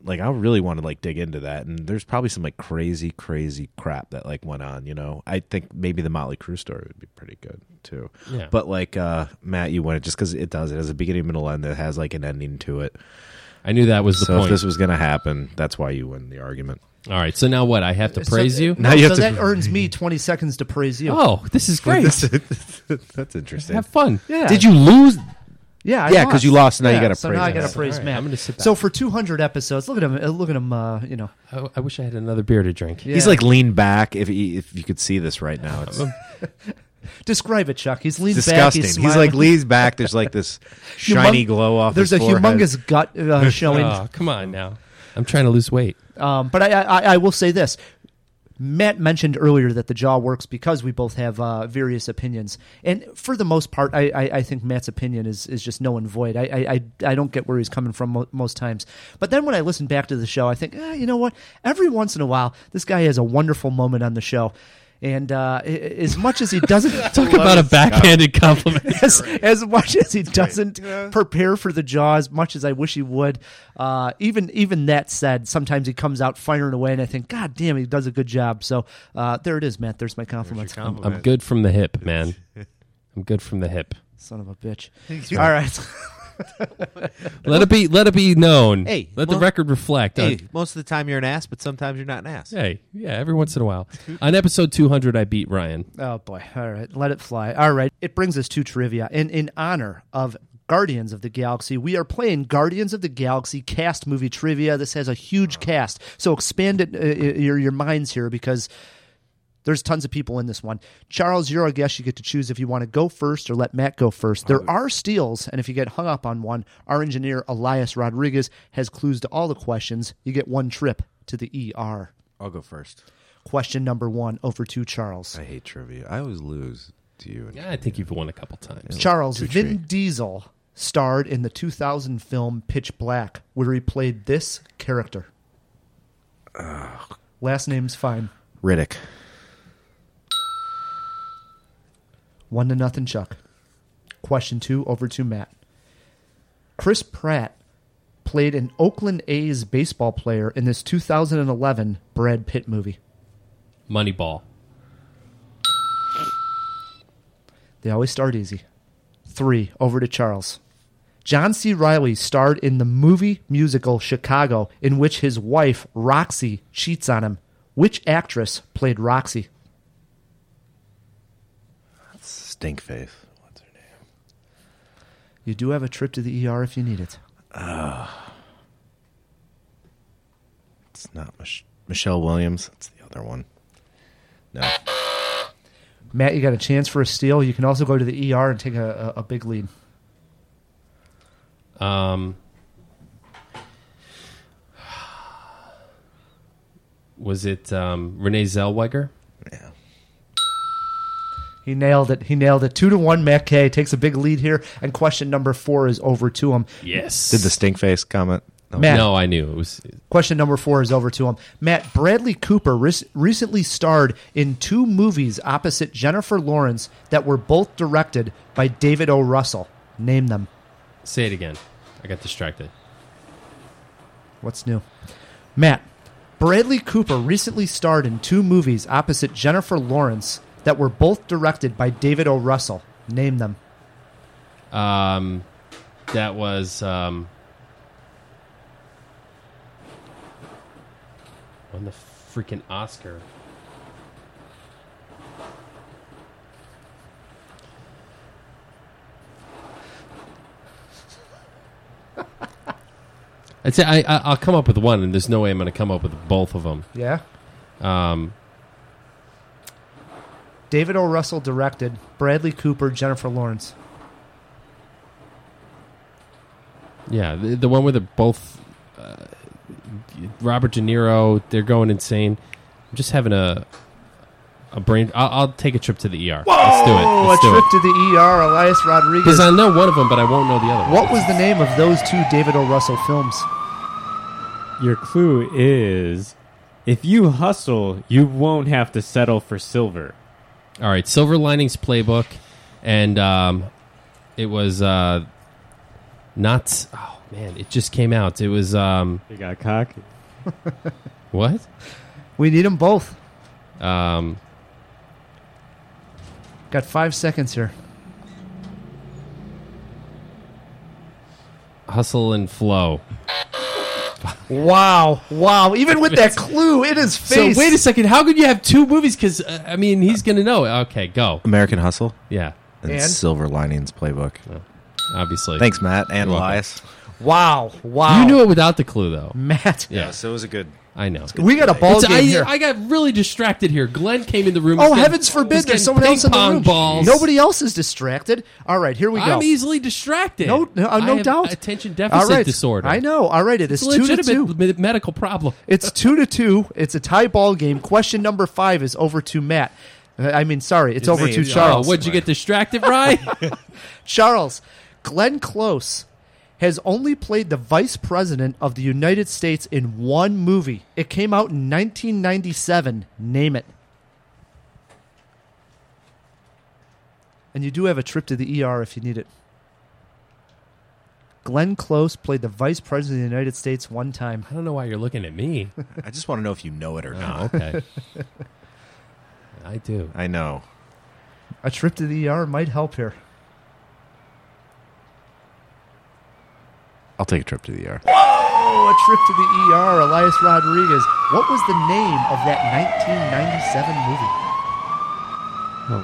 like I really want to like dig into that, and there's probably some like crazy crap that like went on. You know, I think maybe the Motley Crue story would be pretty good too. Yeah. But like Matt, you won it just because it has a beginning, middle, end that has like an ending to it. I knew that was the so point. If this was going to happen, that's why you win the argument. All right, so now what? I have to praise you? No, so that earns me 20 seconds to praise you. Oh, this is great. That's interesting. Have fun. Yeah. Did you lose? Yeah, Yeah, 'cause you lost, now you gotta so praise now I Matt. got to praise All right, Matt. I'm gonna sit back. So for 200 episodes, look at him. You know. I wish I had another beer to drink. Yeah. He's like leaned back. If you could see this right now, it's Describe it, Chuck. He's leaned disgusting. back. He's like leans back. There's like this shiny glow off. There's his a forehead. humongous gut showing. Oh, come on now. I'm trying to lose weight. But I will say this. Matt mentioned earlier that the jaw works because we both have various opinions. And for the most part, I think Matt's opinion is just null and void. I don't get where he's coming from most times. But then when I listen back to the show, I think, you know what? Every once in a while, this guy has a wonderful moment on the show. And as much as he doesn't Talk about a backhanded compliment. as much as he doesn't prepare for the jaw as much as I wish he would, even that said, sometimes he comes out firing away, and I think, God damn, he does a good job. So there it is, Matt. There's my compliments. I'm good from the hip, man. I'm good from the hip. Son of a bitch. All right. Let it be known. Hey, let the record reflect. Hey, most of the time you're an ass, but sometimes you're not an ass. Hey, yeah, every once in a while. On episode 200, I beat Ryan. Oh, boy. All right. Let it fly. All right. It brings us to trivia. And in honor of Guardians of the Galaxy, we are playing Guardians of the Galaxy cast movie trivia. This has a huge cast. So expand your minds here because there's tons of people in this one. Charles, you're our guest. You get to choose if you want to go first or let Matt go first. There are steals, and if you get hung up on one, our engineer, Elias Rodriguez, has clues to all the questions. You get one trip to the ER. I'll go first. Question number 1, over to Charles. I hate trivia. I always lose to you. Yeah, I think you've won a couple times. Charles, Vin Diesel starred in the 2000 film Pitch Black, where he played this character. Last name's fine. Riddick. 1-0, Chuck. Question 2, over to Matt. Chris Pratt played an Oakland A's baseball player in this 2011 Brad Pitt movie. Moneyball. They always start easy. 3, over to Charles. John C. Reilly starred in the movie musical Chicago, in which his wife, Roxy, cheats on him. Which actress played Roxy? Stinkface. What's her name? You do have a trip to the ER if you need it. It's not Michelle Williams. It's the other one. No. Matt, you got a chance for a steal. You can also go to the ER and take a big lead. Was it Renee Zellweger? Yeah. He nailed it. 2-1. Matt K takes a big lead here. And question number 4 is over to him. Yes. Did the Stinkface comment? Matt, no, I knew it was. Question number 4 is over to him. Matt, Bradley Cooper recently starred in 2 movies opposite Jennifer Lawrence that were both directed by David O. Russell. Name them. Say it again. I got distracted. What's new? Matt, Bradley Cooper recently starred in 2 movies opposite Jennifer Lawrence that were both directed by David O. Russell. Name them. That was won the freaking Oscar. I'd say I'll come up with one, and there's no way I'm going to come up with both of them. Yeah? David O. Russell directed, Bradley Cooper, Jennifer Lawrence. Yeah, the one where they're both Robert De Niro, they're going insane. I'm just having a brain. I'll take a trip to the ER. Whoa! Let's do it. Let's a do trip it. to the ER, Elias Rodriguez. Because I know one of them, but I won't know the other one. What was the name of those 2 David O. Russell films? Your clue is, if you hustle, you won't have to settle for silver. All right, Silver Linings Playbook, and it was not. Oh Man, it just came out. It was You got cocky. what? We need them both. Um, Got 5 seconds here. Hustle and Flow. Wow. Even with that clue in his face. So wait a second. How could you have two movies? Because I mean, he's going to know. Okay, go. American Hustle. Yeah. And Silver Linings Playbook. Obviously. Thanks, Matt and You're welcome. Elias. Wow. You knew it without the clue, though. Matt. Yeah. So it was a good. I know. We got a ball game here. I got really distracted here. Glenn came in the room. Oh, He's heavens getting- forbid! he's There's getting someone else in the ping-pong room. balls. Nobody else is distracted. All right, here we go. I'm easily distracted. No I have doubt. Attention deficit All right. disorder. I know. All right, it is It's a 2-2. legitimate medical problem. It's 2-2. It's a tie ball game. Question number 5 is over to Matt. It's over to Charles. What'd you get distracted, Ryan? Charles, Glenn Close has only played the Vice President of the United States in one movie. It came out in 1997. Name it. And you do have a trip to the ER if you need it. Glenn Close played the Vice President of the United States one time. I don't know why you're looking at me. I just want to know if you know it or not. Okay. I do. I know. A trip to the ER might help here. I'll take a trip to the ER. Oh, a trip to the ER. Elias Rodriguez. What was the name of that 1997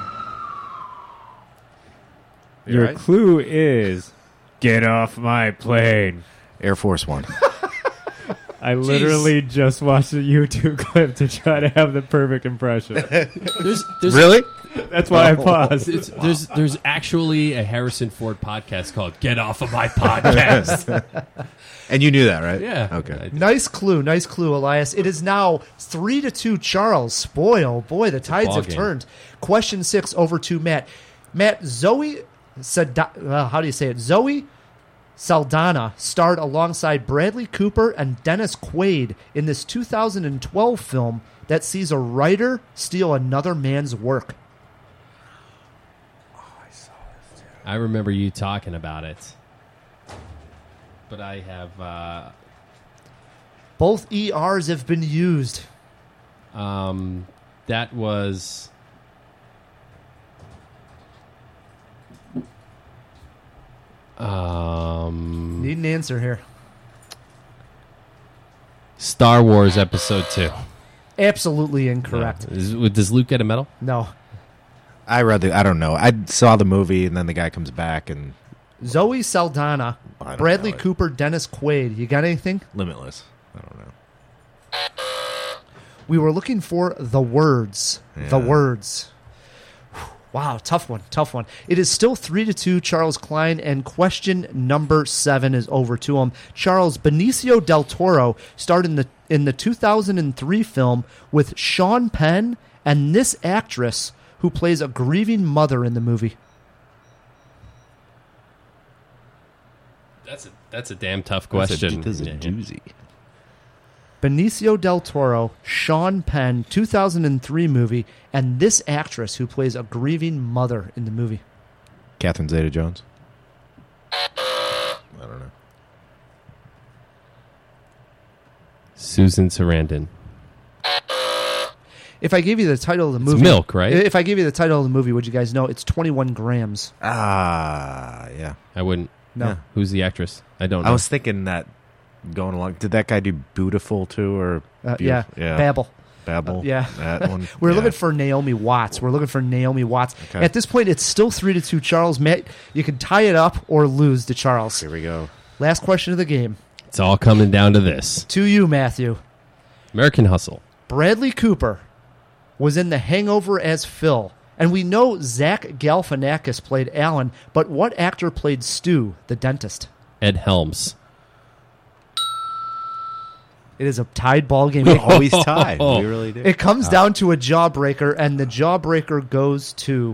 movie? Your right? clue is get off my plane. Air Force One. I literally just watched a YouTube clip to try to have the perfect impression. There's Really? That's why I paused. There's actually a Harrison Ford podcast called Get Off of My Podcast. And you knew that, right? Yeah. Okay. Nice clue, Elias. It is now 3-2, Charles. Boy, oh boy, the tides ball have game. turned. Question 6 over to Matt. Matt, Zoe Saldana starred alongside Bradley Cooper and Dennis Quaid in this 2012 film that sees a writer steal another man's work. I remember you talking about it. But I have... Both ERs have been used. that was... Need an answer here. Star Wars Episode 2. Absolutely incorrect. Does Luke get a medal? No. I don't know. I saw the movie, and then the guy comes back and Zoe Saldana, I don't Bradley know it. Cooper, Dennis Quaid. You got anything? Limitless. I don't know. We were looking for the words. The Yeah. words. Wow, tough one. It is still 3-2, Charles Klein, and question number 7 is over to him. Charles, Benicio del Toro starred in the 2003 film with Sean Penn and this actress who plays a grieving mother in the movie. That's a damn tough question. That's a doozy. Benicio del Toro, Sean Penn, 2003 movie, and this actress who plays a grieving mother in the movie. Catherine Zeta-Jones. I don't know. Susan Sarandon. If I gave you the title of the It's movie... Milk, right? If I gave you the title of the movie, would you guys know? It's 21 grams. Yeah. I wouldn't. No. Yeah. Who's the actress? I don't know. I was thinking that going along. Did that guy do Beautiful too, or Yeah, Babel. Yeah, that one. We're Yeah. looking for Naomi Watts. Okay. At this point, it's still 3-2, Charles. Matt, you can tie it up or lose to Charles. Here we go. Last question of the game. It's all coming down to this. To you, Matthew. American Hustle. Bradley Cooper was in The Hangover as Phil. And we know Zach Galifianakis played Alan, but what actor played Stu, the dentist? Ed Helms. It is a tied ball game. We always tie. We really do. It comes down to a jawbreaker, and the jawbreaker goes to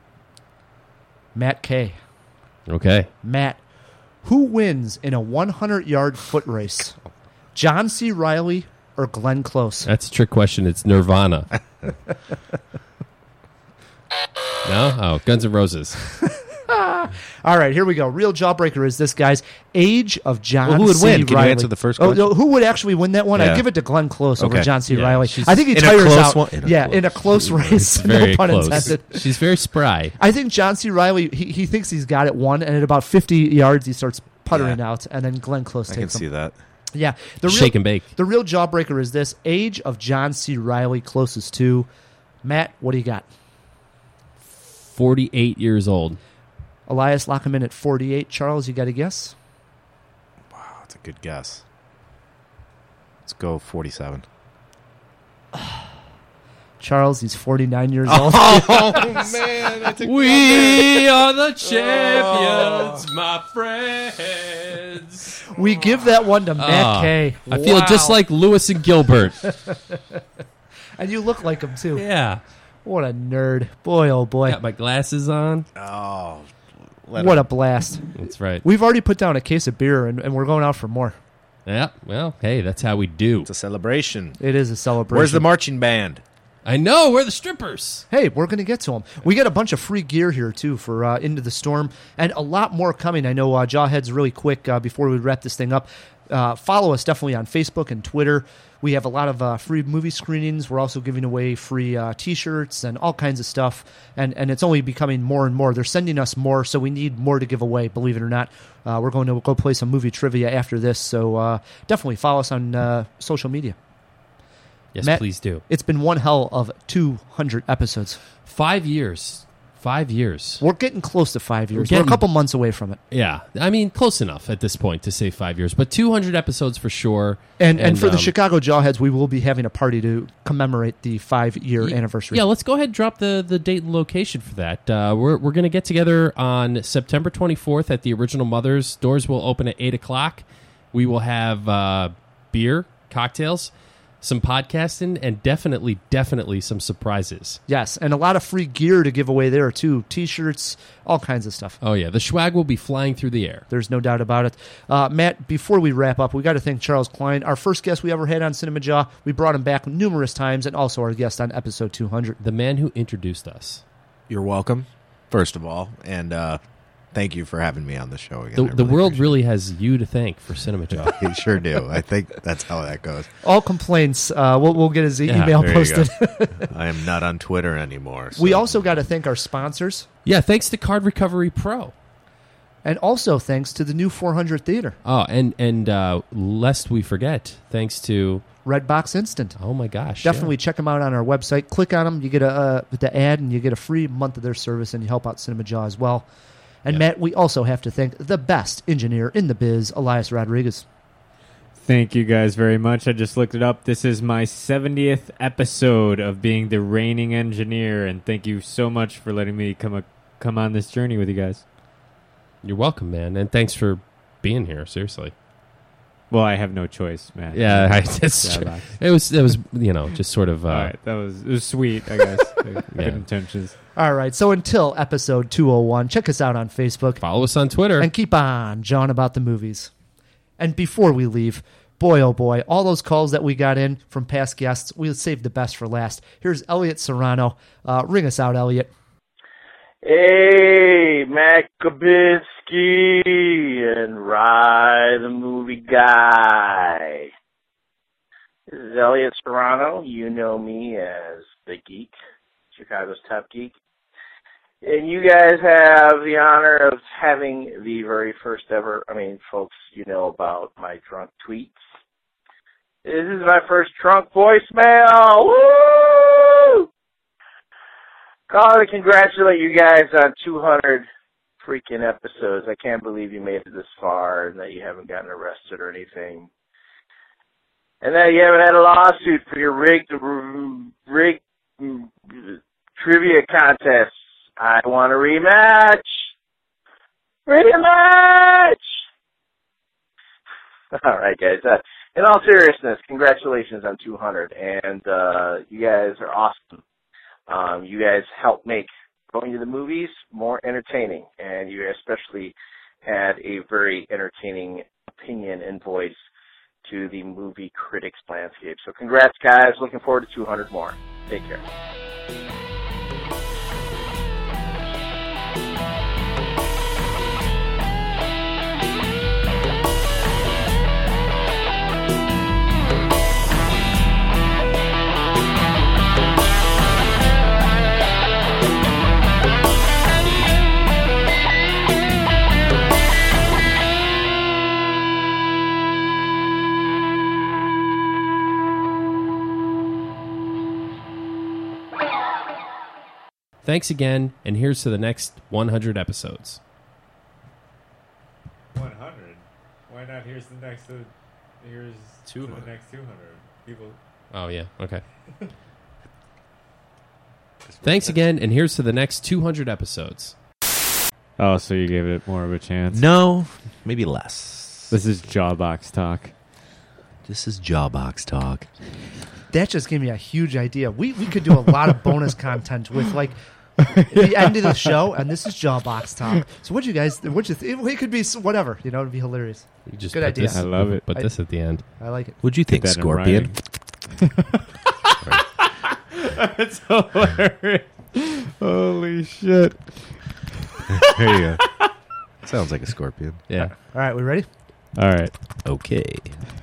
Matt Kay. Okay. Matt, who wins in a 100-yard foot race? John C. Reilly or Glenn Close? That's a trick question. It's Nirvana. No? Oh, Guns N' Roses. All right, here we go. Real jawbreaker is this, guys. Age of John Well, who would C. win? Can you Reilly. answer the first Oh, question? no, who would actually win that one? Yeah. I'd give it to Glenn Close over Okay. John C. Yeah, Reilly. she's- I think he In a tires close out. one? In a close race. It's very no pun close. intended. She's very spry. I think John C. Reilly, he thinks he's got it won, and at about 50 yards, he starts puttering out, and then Glenn Close I takes can see him. that. Yeah. Shake and bake. The real jawbreaker is this. Age of John C. Reilly closest to. Matt, what do you got? 48 years old. Elias, lock him in at 48. Charles, you got a guess? Wow, that's a good guess. Let's go 47. Charles, he's 49 years old. Oh, man. We are the champions, my friends. We give that one to Matt Kay. I feel just like Lewis and Gilbert. And you look like him, too. Yeah. What a nerd. Boy, oh boy. Got my glasses on. Oh. What a blast. That's right. We've already put down a case of beer, and we're going out for more. Yeah, well, hey, that's how we do. It's a celebration. It is a celebration. Where's the marching band? I know, we're the strippers. Hey, we're going to get to them. We got a bunch of free gear here, too, for Into the Storm, and a lot more coming. I know Jawheads, really quick, before we wrap this thing up, follow us definitely on Facebook and Twitter. We have a lot of free movie screenings. We're also giving away free T-shirts and all kinds of stuff, and it's only becoming more and more. They're sending us more, so we need more to give away, believe it or not. We're going to go play some movie trivia after this, so definitely follow us on social media. Yes, Matt, please do. It's been one hell of 200 episodes. 5 years. 5 years. We're getting close to 5 years. We're a couple months away from it. Yeah. I mean, close enough at this point to say 5 years, but 200 episodes for sure. And for the Chicago Jawheads, we will be having a party to commemorate the 5-year anniversary. Yeah, let's go ahead and drop the date and location for that. We're going to get together on September 24th at the Original Mothers. Doors will open at 8 o'clock. We will have beer, cocktails, some podcasting, and definitely some surprises. Yes, and a lot of free gear to give away there, too. T-shirts, all kinds of stuff. Oh, yeah. The swag will be flying through the air. There's no doubt about it. Matt, before we wrap up, we got to thank Charles Klein, our first guest we ever had on Cinema Jaw. We brought him back numerous times, and also our guest on episode 200. The man who introduced us. You're welcome, first of all, and thank you for having me on the show again. The world really has you to thank for Cinema Jaw. You sure do. I think that's how that goes. All complaints, we'll get his email there you posted. go. I am not on Twitter anymore. So. We also got to thank our sponsors. Yeah, thanks to Card Recovery Pro. And also thanks to the new 400 Theater. Oh, and lest we forget, thanks to Redbox Instant. Oh my gosh! Definitely check them out on our website. Click on them. You get the ad, and you get a free month of their service, and you help out Cinema Jaw as well. And Matt, we also have to thank the best engineer in the biz, Elias Rodriguez. Thank you guys very much. I just looked it up. This is my 70th episode of being the reigning engineer, and thank you so much for letting me come on this journey with you guys. You're welcome, man, and thanks for being here. Seriously. Well, I have no choice, man. Yeah, that's true. It was just sort of. All right, it was sweet, I guess. Good intentions. All right, so until episode 201, check us out on Facebook. Follow us on Twitter. And keep on jawing about the movies. And before we leave, boy, oh boy, all those calls that we got in from past guests, we'll save the best for last. Here's Elliot Serrano. Ring us out, Elliot. Hey, Mac Kabinski and Rye the movie guy. This is Elliot Serrano. You know me as The Geek, Chicago's top geek. And you guys have the honor of having the very first ever, folks, you know about my drunk tweets. This is my first drunk voicemail. Woo! Calling to congratulate you guys on 200 freaking episodes. I can't believe you made it this far and that you haven't gotten arrested or anything. And that you haven't had a lawsuit for your rigged trivia contest. I want a rematch. Rematch! All right, guys. In all seriousness, congratulations on 200. And you guys are awesome. You guys help make going to the movies more entertaining. And you especially had a very entertaining opinion and voice to the movie critics landscape. So congrats, guys. Looking forward to 200 more. Take care. Thanks again, and here's to the next 100 episodes. 100. Why not? Here's the next. Here's 200. To the next 200 people. Oh yeah. Okay. Thanks again, and here's to the next 200 episodes. Oh, so you gave it more of a chance? No, maybe less. This is Jawbox Talk. This is Jawbox Talk. That just gave me a huge idea. We could do a lot of bonus content with like the end of the show, and this is Jawbox Talk. So what you guys? It could be whatever. You know, it'd be hilarious. You just good put idea. This, I love it. Put this at the end. I like it. What'd you think, Get that in Scorpion? That's hilarious. Holy shit. There you go. Sounds like a scorpion. Yeah. All right, we ready? All right. Okay.